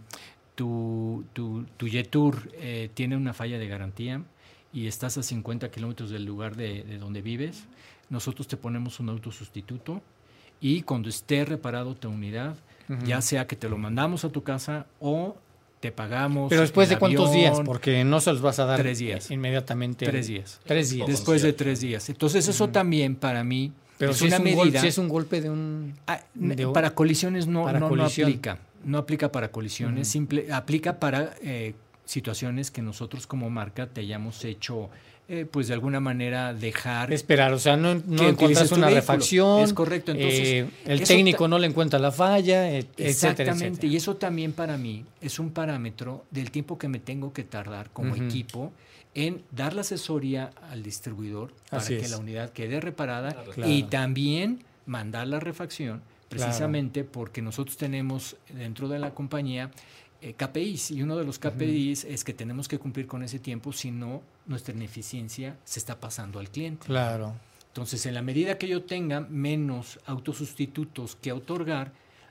tu, tu, tu Yetur eh, tiene una falla de garantía y estás a cincuenta kilómetros del lugar de, de donde vives, nosotros te ponemos un auto sustituto y cuando esté reparado tu unidad, uh-huh. ya sea que te lo mandamos a tu casa o te pagamos.
Pero después de
avión,
cuántos días, porque no se los vas a dar
tres días.
inmediatamente.
Tres días.
Tres días.
Después de tres días. Entonces eso uh-huh. también para mí
Pero
es
si
una
es un
medida.
Golpe, si es un golpe de un.
Ah,
de un
para colisiones no,
para
no,
colisión.
no aplica. No aplica para colisiones. Uh-huh. Simple, aplica para eh, situaciones que nosotros como marca te hayamos hecho. Eh, pues de alguna manera dejar
esperar, o sea, no, no
que
encuentras una
vehículo.
refacción,
es correcto, entonces
eh, el técnico ta- no le encuentra la falla, et- etcétera,
exactamente,
etcétera.
Y eso también para mí es un parámetro del tiempo que me tengo que tardar como uh-huh. equipo en dar la asesoría al distribuidor para
Así
que
es.
la unidad quede reparada
Claro.
y también mandar la refacción precisamente
claro.
porque nosotros tenemos dentro de la compañía K P Is y uno de los K P Is uh-huh. es que tenemos que cumplir con ese tiempo, si no nuestra ineficiencia se está pasando al cliente.
Claro.
Entonces, en la medida que yo tenga menos autosustitutos que otorgar,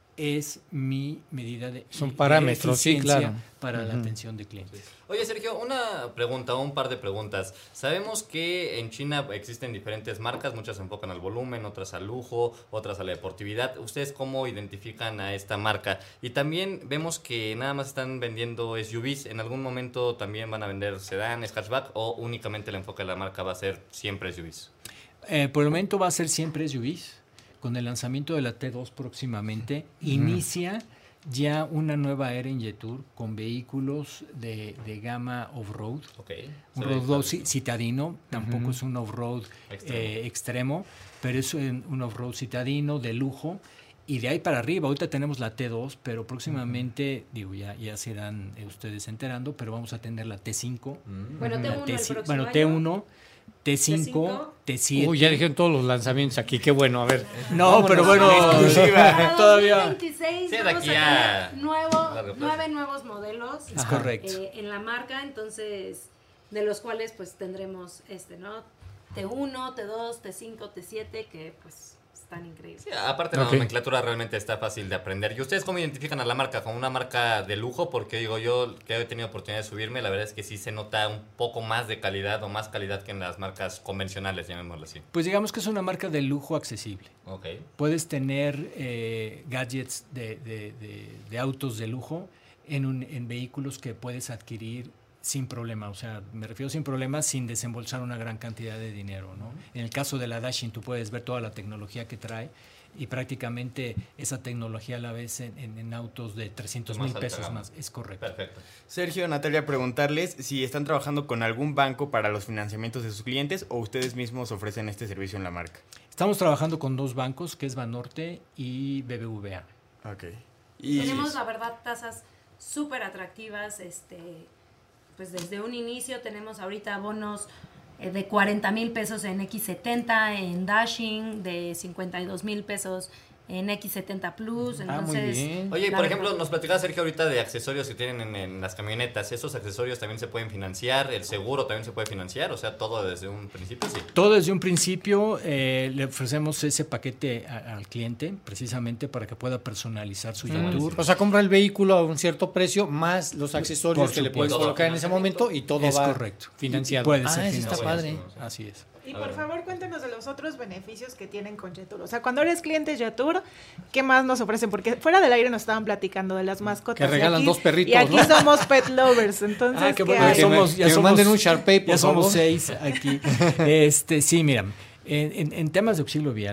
es mi medida de
son parámetros, sí, claro,
para uh-huh. la atención de clientes.
Oye, Sergio, una pregunta, un par de preguntas. Sabemos que en China existen diferentes marcas, muchas se enfocan al volumen, otras al lujo, otras a la deportividad. ¿Ustedes cómo identifican a esta marca? Y también vemos que nada más están vendiendo S U Vs. ¿En algún momento también van a vender sedanes, hatchback o únicamente el enfoque de la marca va a ser siempre S U Vs?
Eh, por el momento va a ser siempre S U Vs. Con el lanzamiento de la T dos próximamente, uh-huh. inicia ya una nueva era en Yetur con vehículos de, de gama off-road.
Okay.
Un road citadino, tampoco uh-huh. es un off-road extremo. Eh, extremo, pero es un, un off-road citadino de lujo. Y de ahí para arriba, ahorita tenemos la T dos, pero próximamente, uh-huh. digo, ya, ya se irán eh, ustedes enterando, pero vamos a tener la T cinco.
Uh-huh. Bueno, T uno,
T,
el próximo
bueno,
año.
T uno. T cinco, T siete.
Uy, ya dijeron todos los lanzamientos aquí, qué bueno, a ver.
No,
vámonos,
pero bueno,
exclusiva.
todavía.
dos mil veintiséis
sí,
vamos
aquí
a
a
tener nuevo, nueve nuevos modelos.
Es correcto.
Eh, en la marca, entonces, de los cuales pues tendremos este, ¿no? T uno, T dos, T cinco, T siete, que pues están increíbles.
Sí, aparte okay. la nomenclatura realmente está fácil de aprender. ¿Y ustedes cómo identifican a la marca? ¿Como una marca de lujo? Porque digo, yo que he tenido oportunidad de subirme, la verdad es que sí se nota un poco más de calidad o más calidad que en las marcas convencionales, llamémoslo así.
Pues digamos que es una marca de lujo accesible.
Okay.
Puedes tener eh, gadgets de, de, de, de autos de lujo en, un, en vehículos que puedes adquirir sin problema, o sea, me refiero sin problema, sin desembolsar una gran cantidad de dinero, ¿no? En el caso de la Dashing, tú puedes ver toda la tecnología que trae y prácticamente esa tecnología la ves en, en, en autos de trescientos mil pesos más. Es correcto.
Perfecto.
Sergio, Natalia, preguntarles si están trabajando con algún banco para los financiamientos de sus clientes o ustedes mismos ofrecen este servicio en la marca.
Estamos trabajando con dos bancos, que es Banorte y B B V A.
Okay. Y
tenemos, la verdad, tasas súper atractivas, este... pues desde un inicio tenemos ahorita bonos eh, de cuarenta mil pesos en X setenta, en Dashing, de cincuenta y dos mil pesos en X setenta Plus. Entonces,
ah, muy bien.
Oye, por ejemplo, nos platicaba Sergio ahorita de accesorios que tienen en, en las camionetas. ¿Esos accesorios también se pueden financiar? ¿El seguro también se puede financiar? O sea, todo desde un principio, sí.
Todo desde un principio. Eh, le ofrecemos ese paquete a, al cliente precisamente para que pueda personalizar su
mm.
Yetur.
O sea, compra el vehículo a un cierto precio más los accesorios
por
que le puedes colocar en ese momento y todo
es
va
correcto.
financiado.
Puede ser
ah, eso
financiado.
está padre.
Así es.
Y por favor, cuéntenos de los otros beneficios que tienen con Yetur. O sea, cuando eres cliente Yetur, ¿qué más nos ofrecen? Porque fuera del aire nos estaban platicando de las mascotas.
Que regalan
aquí,
dos perritos,
y aquí
¿no?
somos pet lovers, entonces,
ah, qué bueno.
¿qué
Ya somos, ya
que
somos,
manden un Sharpay, por
ya
favor.
somos seis aquí. este, sí, mira, en, en, en temas de auxilio vial,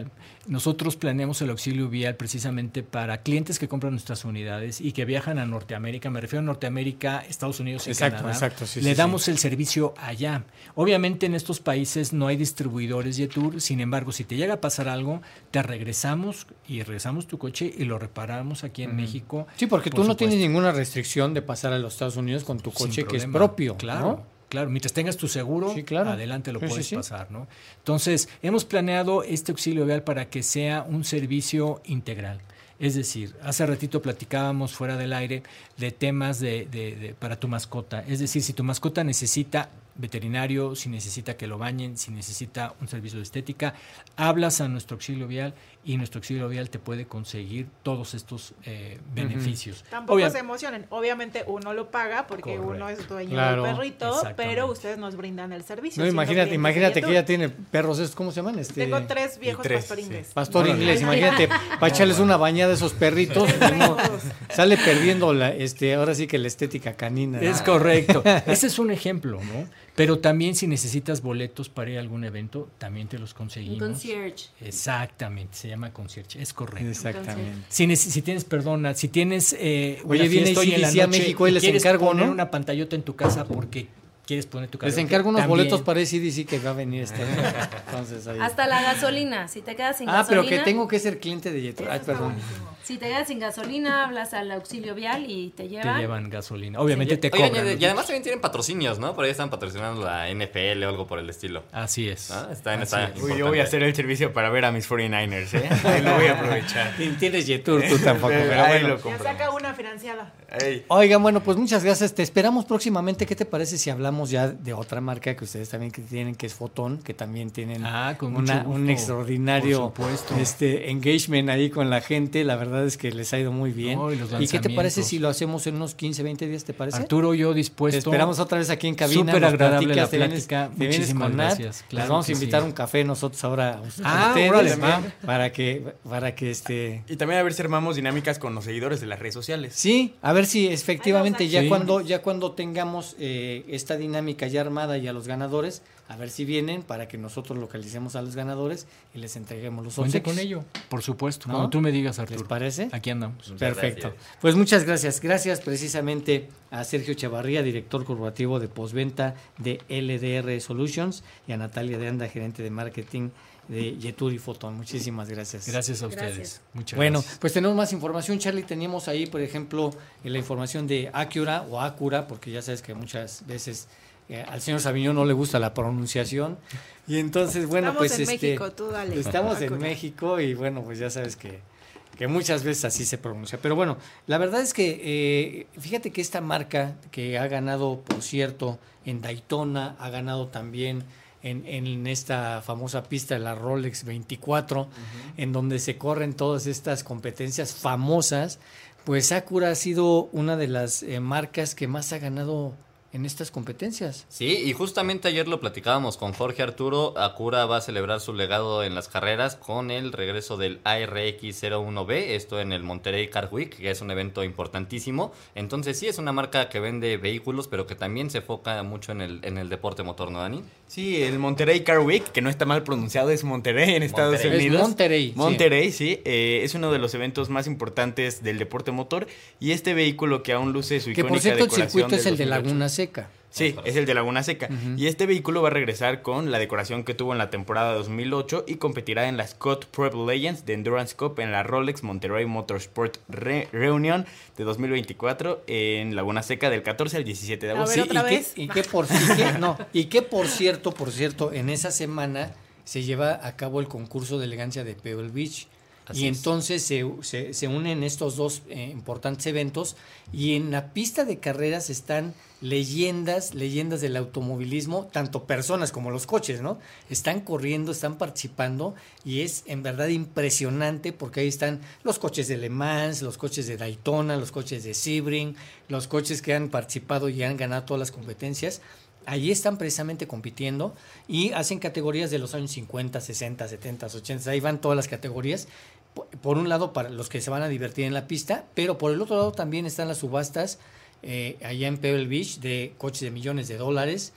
nosotros planeamos el auxilio vial precisamente para clientes que compran nuestras unidades y que viajan a Norteamérica. Me refiero a Norteamérica, Estados Unidos y
exacto,
Canadá.
Exacto, sí,
Le
sí,
damos
sí.
el servicio allá. Obviamente en estos países no hay distribuidores Jetour, sin embargo, si te llega a pasar algo, te regresamos y regresamos tu coche y lo reparamos aquí en uh-huh. México.
Sí, porque
por
tú no
supuesto.
tienes ninguna restricción de pasar a los Estados Unidos con tu coche que es
problema.
propio,
claro.
¿no?
Claro, mientras tengas tu seguro,
sí, claro.
adelante lo
sí,
puedes
sí, sí.
pasar, ¿no? Entonces, hemos planeado este auxilio vial para que sea un servicio integral. Es decir, hace ratito platicábamos fuera del aire de temas de, de, de, para tu mascota. Es decir, si tu mascota necesita veterinario, si necesita que lo bañen, si necesita un servicio de estética, hablas a nuestro auxilio vial y nuestro auxilio vial te puede conseguir todos estos eh, beneficios.
Tampoco
Obvia-
se emocionen. Obviamente uno lo paga porque
Correcto.
uno es dueño
Claro,
del perrito,
exactamente.
pero ustedes nos brindan el servicio.
No,
siendo
imagínate,
clientes
imagínate
de
que
Jetour.
ella tiene perros, estos, ¿cómo se llaman? Este,
Tengo tres viejos
tres,
pastor
sí.
inglés.
Pastor
Órale.
inglés, imagínate, para echarles una bañada a esos perritos, no, sale perdiendo la, este, ahora sí que la estética canina.
Es
¿no?
correcto. Ese es un ejemplo, ¿no? Pero también si necesitas boletos para ir a algún evento, también te los conseguimos.
Un concierge.
Exactamente, se llama concierge, es correcto.
Exactamente.
Si, neces- si tienes, perdona, si tienes eh,
Oye,
una
viene
fiesta hoy en la
A C D C a
noche
México y les
quieres
encargo,
poner
¿no?
una pantallota en tu casa porque quieres poner tu casa.
Les encargo unos boletos para A C D C que va a venir este año. Entonces, ahí.
Hasta la gasolina, si te quedas sin
Ah, pero
gasolina.
que tengo que ser cliente de Jetour. Ay, perdón.
Si te quedas sin gasolina, hablas al auxilio vial y te
Te
llevan.
llevan gasolina. Obviamente
Sí,
te
oigan,
cobran.
y,
¿no?
y además también tienen patrocinios, ¿no? Por ahí están patrocinando la N F L o algo por el estilo.
Así es.
¿No? Está en
Así
esa.
es.
Uy, yo voy a hacer el servicio para ver a mis cuarenta y nueve ers, ¿eh? Ahí lo voy a aprovechar.
Tienes Jetour, tú tampoco. Pero
Ahí
bueno.
lo
Ya
compramos.
saca una financiada.
Ey.
Oigan, bueno, pues muchas gracias. Te esperamos próximamente. ¿Qué te parece si hablamos ya de otra marca que ustedes también que tienen, que es Fotón, que también tienen
Ah, con mucho
una,
gusto.
un extraordinario
Por supuesto.
este engagement ahí con la gente? La verdad es que les ha ido muy bien.
No, y los
¿Y qué te parece
lanzamientos.
si lo hacemos en unos quince, veinte días? ¿Te parece?
Arturo, yo
Te
dispuesto.
esperamos otra vez aquí en cabina.
Súper
nos
agradable
platicas,
la
te vienes-
plática.
te vienes
Muchísimas
con Nat.
gracias. Claro
Nos vamos a
que
invitar
sí.
un café nosotros ahora a
Ah,
ustedes,
órale,
¿no?
va.
para que para que este
Y también a ver si armamos dinámicas con los seguidores de las redes sociales.
sí, a ver si efectivamente ya
Sí.
cuando ya cuando tengamos eh, esta dinámica ya armada y a los ganadores, a ver si vienen para que nosotros localicemos a los ganadores y les entreguemos los
Cuente
obsequios.
con ello, por supuesto.
¿No?
Cuando tú me digas, Arturo.
¿Les parece?
Aquí andamos.
Perfecto.
gracias.
Pues muchas gracias. Gracias precisamente a Sergio Chavarría, director corporativo de postventa de L D R Solutions, y a Natalia de Anda, gerente de marketing de Jetour y Fotón. Muchísimas gracias.
Gracias a ustedes.
Gracias.
Muchas
Bueno,
gracias.
pues tenemos más información, Charlie. Teníamos ahí, por ejemplo, la información de Acura o Acura, porque ya sabes que muchas veces eh, al señor Sabiñón no le gusta la pronunciación. Y entonces, bueno,
Estamos
pues
en
este,
México, tú dale.
estamos en
Acura.
México y bueno, pues ya sabes que, que muchas veces así se pronuncia. Pero bueno, la verdad es que eh, fíjate que esta marca que ha ganado, por cierto, en Daytona, ha ganado también en, en esta famosa pista de la Rolex veinticuatro, uh-huh. en donde se corren todas estas competencias famosas, pues Acura ha sido una de las eh, marcas que más ha ganado en estas competencias.
Sí, y justamente ayer lo platicábamos con Jorge Arturo. Acura va a celebrar su legado en las carreras con el regreso del A R X cero uno B, esto en el Monterrey Car Week, que es un evento importantísimo. Entonces sí, es una marca que vende vehículos, pero que también se enfoca mucho en el, en el deporte motor, ¿no, Dani?
Sí, el Monterrey Car Week, que no está mal pronunciado, es Monterrey en Estados
Monterrey.
Unidos.
Es Monterrey.
Monterrey, sí, sí eh, es uno de los eventos más importantes del deporte motor, y este vehículo que aún luce su
Que
icónica
por cierto el
decoración
circuito es
del
el de
dos mil ocho.
Laguna Seca.
Sí, es el de Laguna Seca.
Uh-huh.
Y este vehículo va a regresar con la decoración que tuvo en la temporada dos mil ocho y competirá en la Scott Prep Legends de Endurance Cup en la Rolex Monterrey Motorsport Re- Reunion de dos mil veinticuatro en Laguna Seca del catorce al diecisiete de
A
agosto.
ver,
Sí,
otra
y
vez.
Y que por y que, no, y que por cierto, por cierto, en esa semana se lleva a cabo el concurso de elegancia de Pebble Beach.
Así
y
es.
entonces se, se, se unen estos dos eh, importantes eventos, y en la pista de carreras están leyendas, leyendas del automovilismo, tanto personas como los coches, ¿no? Están corriendo, están participando, y es en verdad impresionante porque ahí están los coches de Le Mans, los coches de Daytona, los coches de Sebring, los coches que han participado y han ganado todas las competencias. Allí están precisamente compitiendo y hacen categorías de los años cincuenta, sesenta, setenta, ochenta, ahí van todas las categorías. Por un lado, para los que se van a divertir en la pista, pero por el otro lado también están las subastas eh, allá en Pebble Beach de coches de millones de dólares,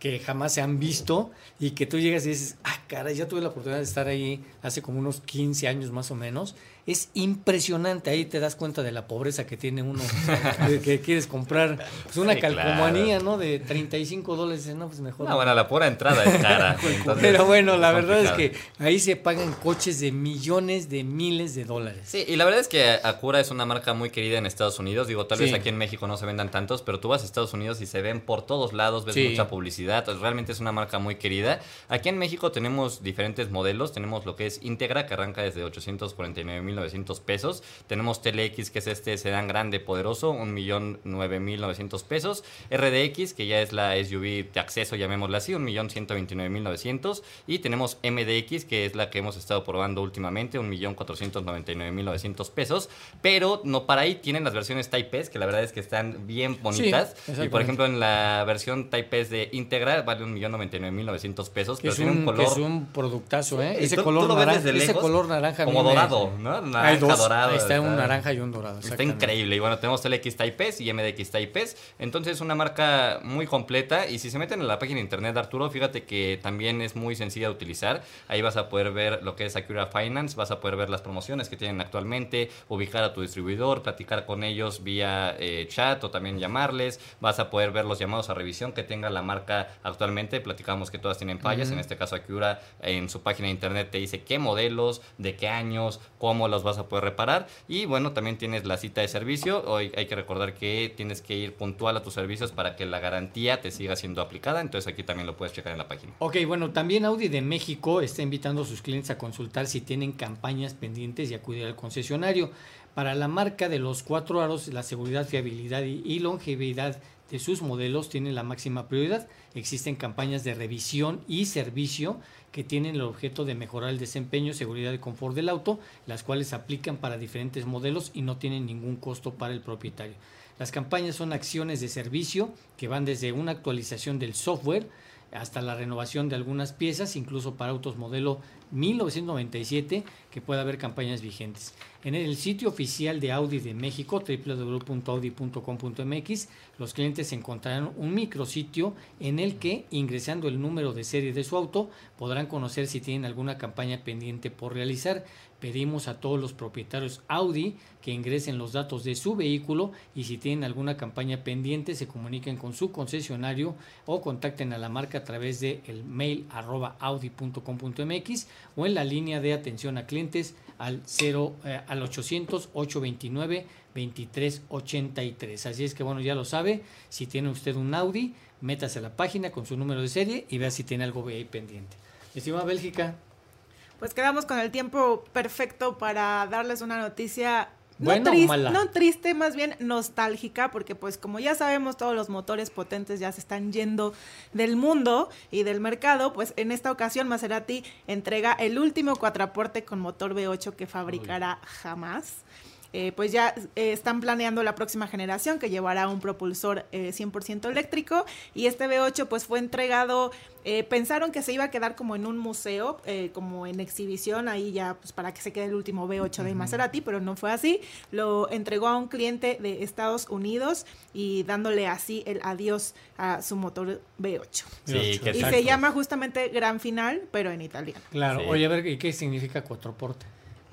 que jamás se han visto y que tú llegas y dices, ah, caray, ya tuve la oportunidad de estar ahí hace como unos quince años más o menos. Es impresionante, ahí te das cuenta de la pobreza que tiene uno, de que quieres comprar pues, una
Sí,
calcomanía,
claro.
¿no? De treinta y cinco dólares, no, pues mejor.
No, bueno, la pura entrada es cara. Entonces,
Pero bueno, la
es
verdad es
complicado.
que ahí se pagan coches de millones de miles de dólares.
Sí, y la verdad es que Acura es una marca muy querida en Estados Unidos. Digo, tal
Sí.
vez aquí en México no se vendan tantos, pero tú vas a Estados Unidos y se ven por todos lados, ves
Sí.
mucha publicidad. Realmente es una marca muy querida. Aquí en México tenemos diferentes modelos. Tenemos lo que es Integra, que arranca desde ochocientos cuarenta y nueve mil novecientos pesos. Tenemos T L X, que es este sedán grande, poderoso, un millón nueve mil novecientos pesos. R D X, que ya es la S U V de acceso, llamémosla así, un millón ciento veintinueve mil novecientos. Y tenemos M D X, que es la que hemos estado probando últimamente, un millón cuatrocientos noventa y nueve mil novecientos pesos. Pero no para ahí tienen las versiones Type S, que la verdad es que están bien bonitas.
Sí,
y por ejemplo, en la versión Type S de Integra vale un millón noventa y nueve mil novecientos pesos.
Que
Pero
es
tiene un,
un,
color.
que es un productazo, ¿eh?
Sí,
Ese,
tú-
color,
tú lo ves
naranja,
desde
ese
lejos,
color naranja. a mí
como
me-
dorado, ¿no? Naranja
Hay dos,
dorado.
ahí está, un
está-
naranja y un dorado.
Está
exactamente.
increíble. Y bueno, tenemos T L X Type S y M D X Type S. Entonces, una marca muy completa. Y si se meten en la página de internet, Arturo, fíjate que también es muy sencilla de utilizar. Ahí vas a poder ver lo que es Acura Finance, vas a poder ver las promociones que tienen actualmente, ubicar a tu distribuidor, platicar con ellos vía eh, chat o también llamarles. Vas a poder ver los llamados a revisión que tenga la marca actualmente. Platicamos que todas tienen fallas.
Ujú.
En este caso, Acura en su página de internet te dice qué modelos, de qué años, cómo los vas a poder reparar. Y bueno, también tienes la cita de servicio. Hoy hay que recordar que tienes que ir puntual a tus servicios para que la garantía te siga siendo aplicada. Entonces aquí también lo puedes checar en la página.
Ok, bueno, también Audi de México está invitando a sus clientes a consultar si tienen campañas pendientes y acudir al concesionario. Para la marca de los cuatro aros, la seguridad, fiabilidad y, y longevidad de sus modelos tienen la máxima prioridad. Existen campañas de revisión y servicio que tienen el objeto de mejorar el desempeño, seguridad y confort del auto, las cuales se aplican para diferentes modelos y no tienen ningún costo para el propietario. Las campañas son acciones de servicio que van desde una actualización del software hasta la renovación de algunas piezas, incluso para autos modelo mil novecientos noventa y siete, que puede haber campañas vigentes. En el sitio oficial de Audi de México, doble u doble u doble u punto audi punto com punto m x, los clientes encontrarán un micrositio en el que, ingresando el número de serie de su auto, podrán conocer si tienen alguna campaña pendiente por realizar. Pedimos a todos los propietarios Audi que ingresen los datos de su vehículo y si tienen alguna campaña pendiente se comuniquen con su concesionario o contacten a la marca a través de el mail arroba audi punto com punto m x o en la línea de atención a clientes al cero eh, al ochocientos, ochocientos veintinueve, veintitrés ochenta y tres. Así es que bueno, ya lo sabe, si tiene usted un Audi, métase a la página con su número de serie y vea si tiene algo ahí pendiente. Estimada Bélgica.
Pues quedamos con el tiempo perfecto para darles una noticia no,
¿Buena o
tris-
mala?
no triste, más bien nostálgica, porque pues como ya sabemos todos los motores potentes ya se están yendo del mundo y del mercado, pues en esta ocasión Maserati entrega el último cuatraporte con motor V ocho que fabricará jamás. Eh, pues ya eh, están planeando la próxima generación que llevará un propulsor eh, cien por ciento eléctrico y este V ocho pues fue entregado, eh, pensaron que se iba a quedar como en un museo, eh, como en exhibición ahí ya pues para que se quede el último V ocho de Maserati, pero no fue así, lo entregó a un cliente de Estados Unidos y dándole así el adiós a su motor V ocho.
Sí, qué
y
exacto.
se llama justamente Gran Final, pero en italiano.
Claro,
Sí.
oye, a ver, ¿y qué significa cuatroporte?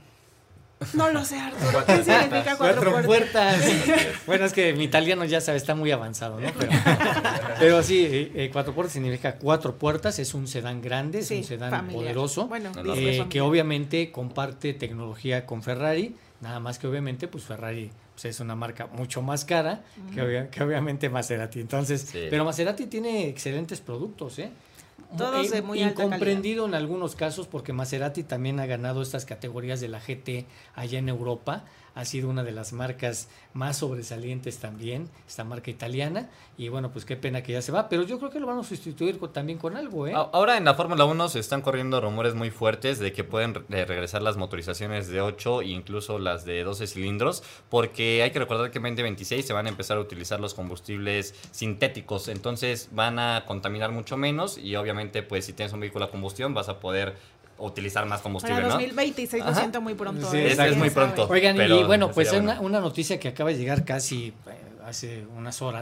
No lo sé, Arturo. ¿Qué significa cuatro,
Cuatro
puertas?
puertas. Bueno, es que mi italiano ya sabe, está muy avanzado, ¿no? Pero, pero sí, eh, eh, cuatro puertas significa cuatro puertas, es un sedán grande, es
Sí,
un sedán
familiar.
poderoso,
Bueno,
No,
dice
eh,
familiar.
que obviamente comparte tecnología con Ferrari, nada más que obviamente pues Ferrari pues, es una marca mucho más cara que, obvia- que obviamente Maserati. Entonces,
Sí.
pero Maserati tiene excelentes productos, ¿eh?
Todos de muy alta
incomprendido en algunos casos porque Maserati también ha ganado estas categorías de la G T allá en Europa, ha sido una de las marcas más sobresalientes también, esta marca italiana, y bueno, pues qué pena que ya se va, pero yo creo que lo van a sustituir con- también con algo, ¿eh?
A- Ahora en la Fórmula uno se están corriendo rumores muy fuertes de que pueden re- regresar las motorizaciones de ocho e incluso las de doce cilindros, porque hay que recordar que en veinte veintiséis se van a empezar a utilizar los combustibles sintéticos, entonces van a contaminar mucho menos y obviamente pues si tienes un vehículo a combustión vas a poder utilizar más combustible,
Para
¿no?
dos mil veintiséis lo
Ajá.
siento muy pronto.
Sí,
¿eh?
es, es muy
¿Quién sabe?
pronto.
Oigan,
pero
y bueno, pues
sería
una,
bueno.
una noticia que acaba de llegar casi eh, hace unas horas,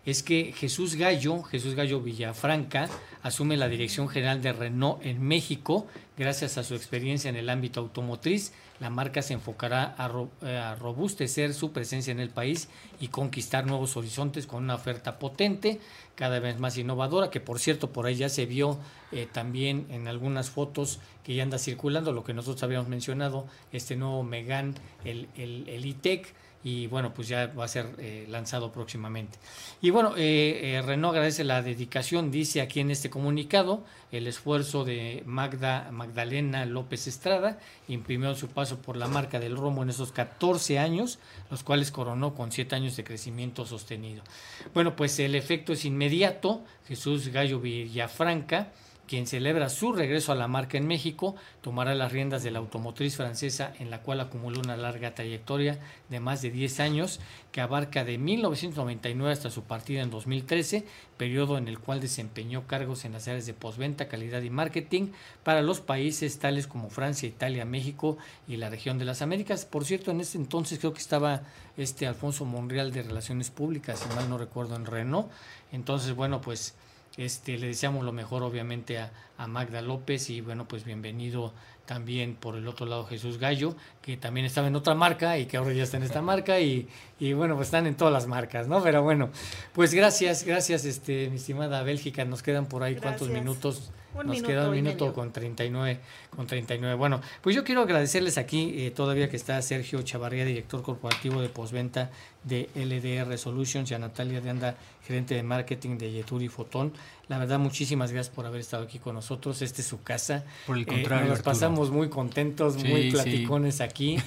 es que Jesús Gallo, Jesús Gallo Villafranca, asume la dirección general de Renault en México. Gracias a su experiencia en el ámbito automotriz, la marca se enfocará a, ro- a robustecer su presencia en el país y conquistar nuevos horizontes con una oferta potente, cada vez más innovadora, que por cierto por ahí ya se vio eh, también en algunas fotos que ya anda circulando, lo que nosotros habíamos mencionado, este nuevo Megane, el, el, el E-Tech, y bueno, pues ya va a ser eh, lanzado próximamente. Y bueno, eh, eh, Renault agradece la dedicación, dice aquí en este comunicado, el esfuerzo de Magda, Magdalena López Estrada, imprimió su paso por la marca del Romo en esos catorce años, los cuales coronó con siete años de crecimiento sostenido. Bueno, pues el efecto es inmediato. Jesús Gallo Villafranca, quien celebra su regreso a la marca en México, tomará las riendas de la automotriz francesa, en la cual acumuló una larga trayectoria de más de diez años, que abarca de mil novecientos noventa y nueve hasta su partida en dos mil trece, periodo en el cual desempeñó cargos en las áreas de postventa, calidad y marketing para los países tales como Francia, Italia, México y la región de las Américas. Por cierto, en ese entonces creo que estaba este Alfonso Monreal de Relaciones Públicas, si mal no recuerdo, en Renault. Entonces, bueno, pues Este, le deseamos lo mejor obviamente a, a Magda López, y bueno, pues bienvenido también por el otro lado Jesús Gallo, que también estaba en otra marca y que ahora ya está en esta marca, y, y bueno, pues están en todas las marcas, ¿no? Pero bueno, pues gracias, gracias este, mi estimada Bélgica, nos quedan por ahí cuántos minutos.
Un
Nos
minuto
queda un
y
minuto
medio.
con treinta y nueve, con treinta y nueve. Bueno, pues yo quiero agradecerles aquí eh, todavía que está Sergio Chavarría, director corporativo de postventa de L D R Solutions, y a Natalia de Anda, gerente de marketing de Yeturi Fotón. La verdad, muchísimas gracias por haber estado aquí con nosotros. Esta es su casa.
Por el
Eh,
contrario,
nos
Arturo.
pasamos muy contentos,
Sí,
muy
sí.
platicones aquí.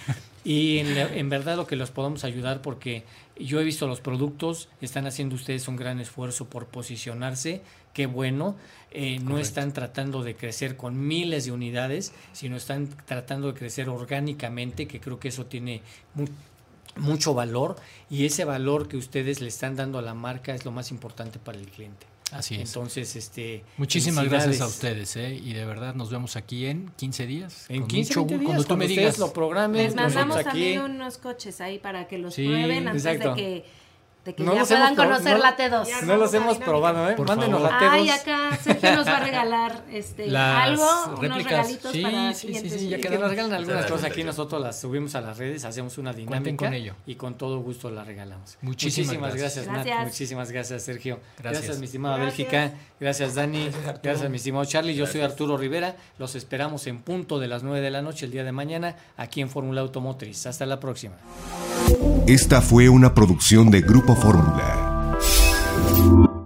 Y en, en verdad lo que los podemos ayudar, porque yo he visto los productos, están haciendo ustedes un gran esfuerzo por posicionarse, qué bueno, eh, no están tratando de crecer con miles de unidades, sino están tratando de crecer orgánicamente, que creo que eso tiene mu- mucho valor, y ese valor que ustedes le están dando a la marca es lo más importante para el cliente.
Así es.
Entonces, este,
Muchísimas
felicidades.
gracias a ustedes, ¿eh? Y de verdad nos vemos aquí en quince días.
En
Con
quince,
mucho
veinte
gusto,
días,
cuando tú
cuando
me
ustedes
digas.
lo programen.
Les mandamos
nosotros aquí.
también unos coches ahí para que los
Sí,
prueben antes
exacto.
de que, de que
No
ya
los
puedan
hemos pro-
conocer
no-
la T dos.
Ya
No los hemos
dinámica.
probado, ¿eh?
Por
Mándenos
favor.
la T dos.
Ay, acá Sergio nos va a regalar este,
Las
algo, unos
réplicas.
regalitos
Sí,
para
sí, sí,
siguientes
sí, ya
Que
videos.
nos regalen algunas
Muchas
cosas
gracias,
aquí,
Sergio.
nosotros las subimos a las redes, hacemos una
Cuenten
dinámica
con ello.
y con todo gusto la regalamos.
Muchísimas
gracias,
gracias.
Nat,
Gracias.
muchísimas gracias, Sergio.
Gracias.
Gracias, mi estimada
Gracias.
Bélgica. Gracias, Dani. Gracias, mi estimado Charlie. Yo soy
Gracias.
Arturo Rivera. Los esperamos en punto de las nueve de la noche el día de mañana aquí en Fórmula Automotriz. Hasta la próxima.
Esta fue una producción de Grupo Fórmula.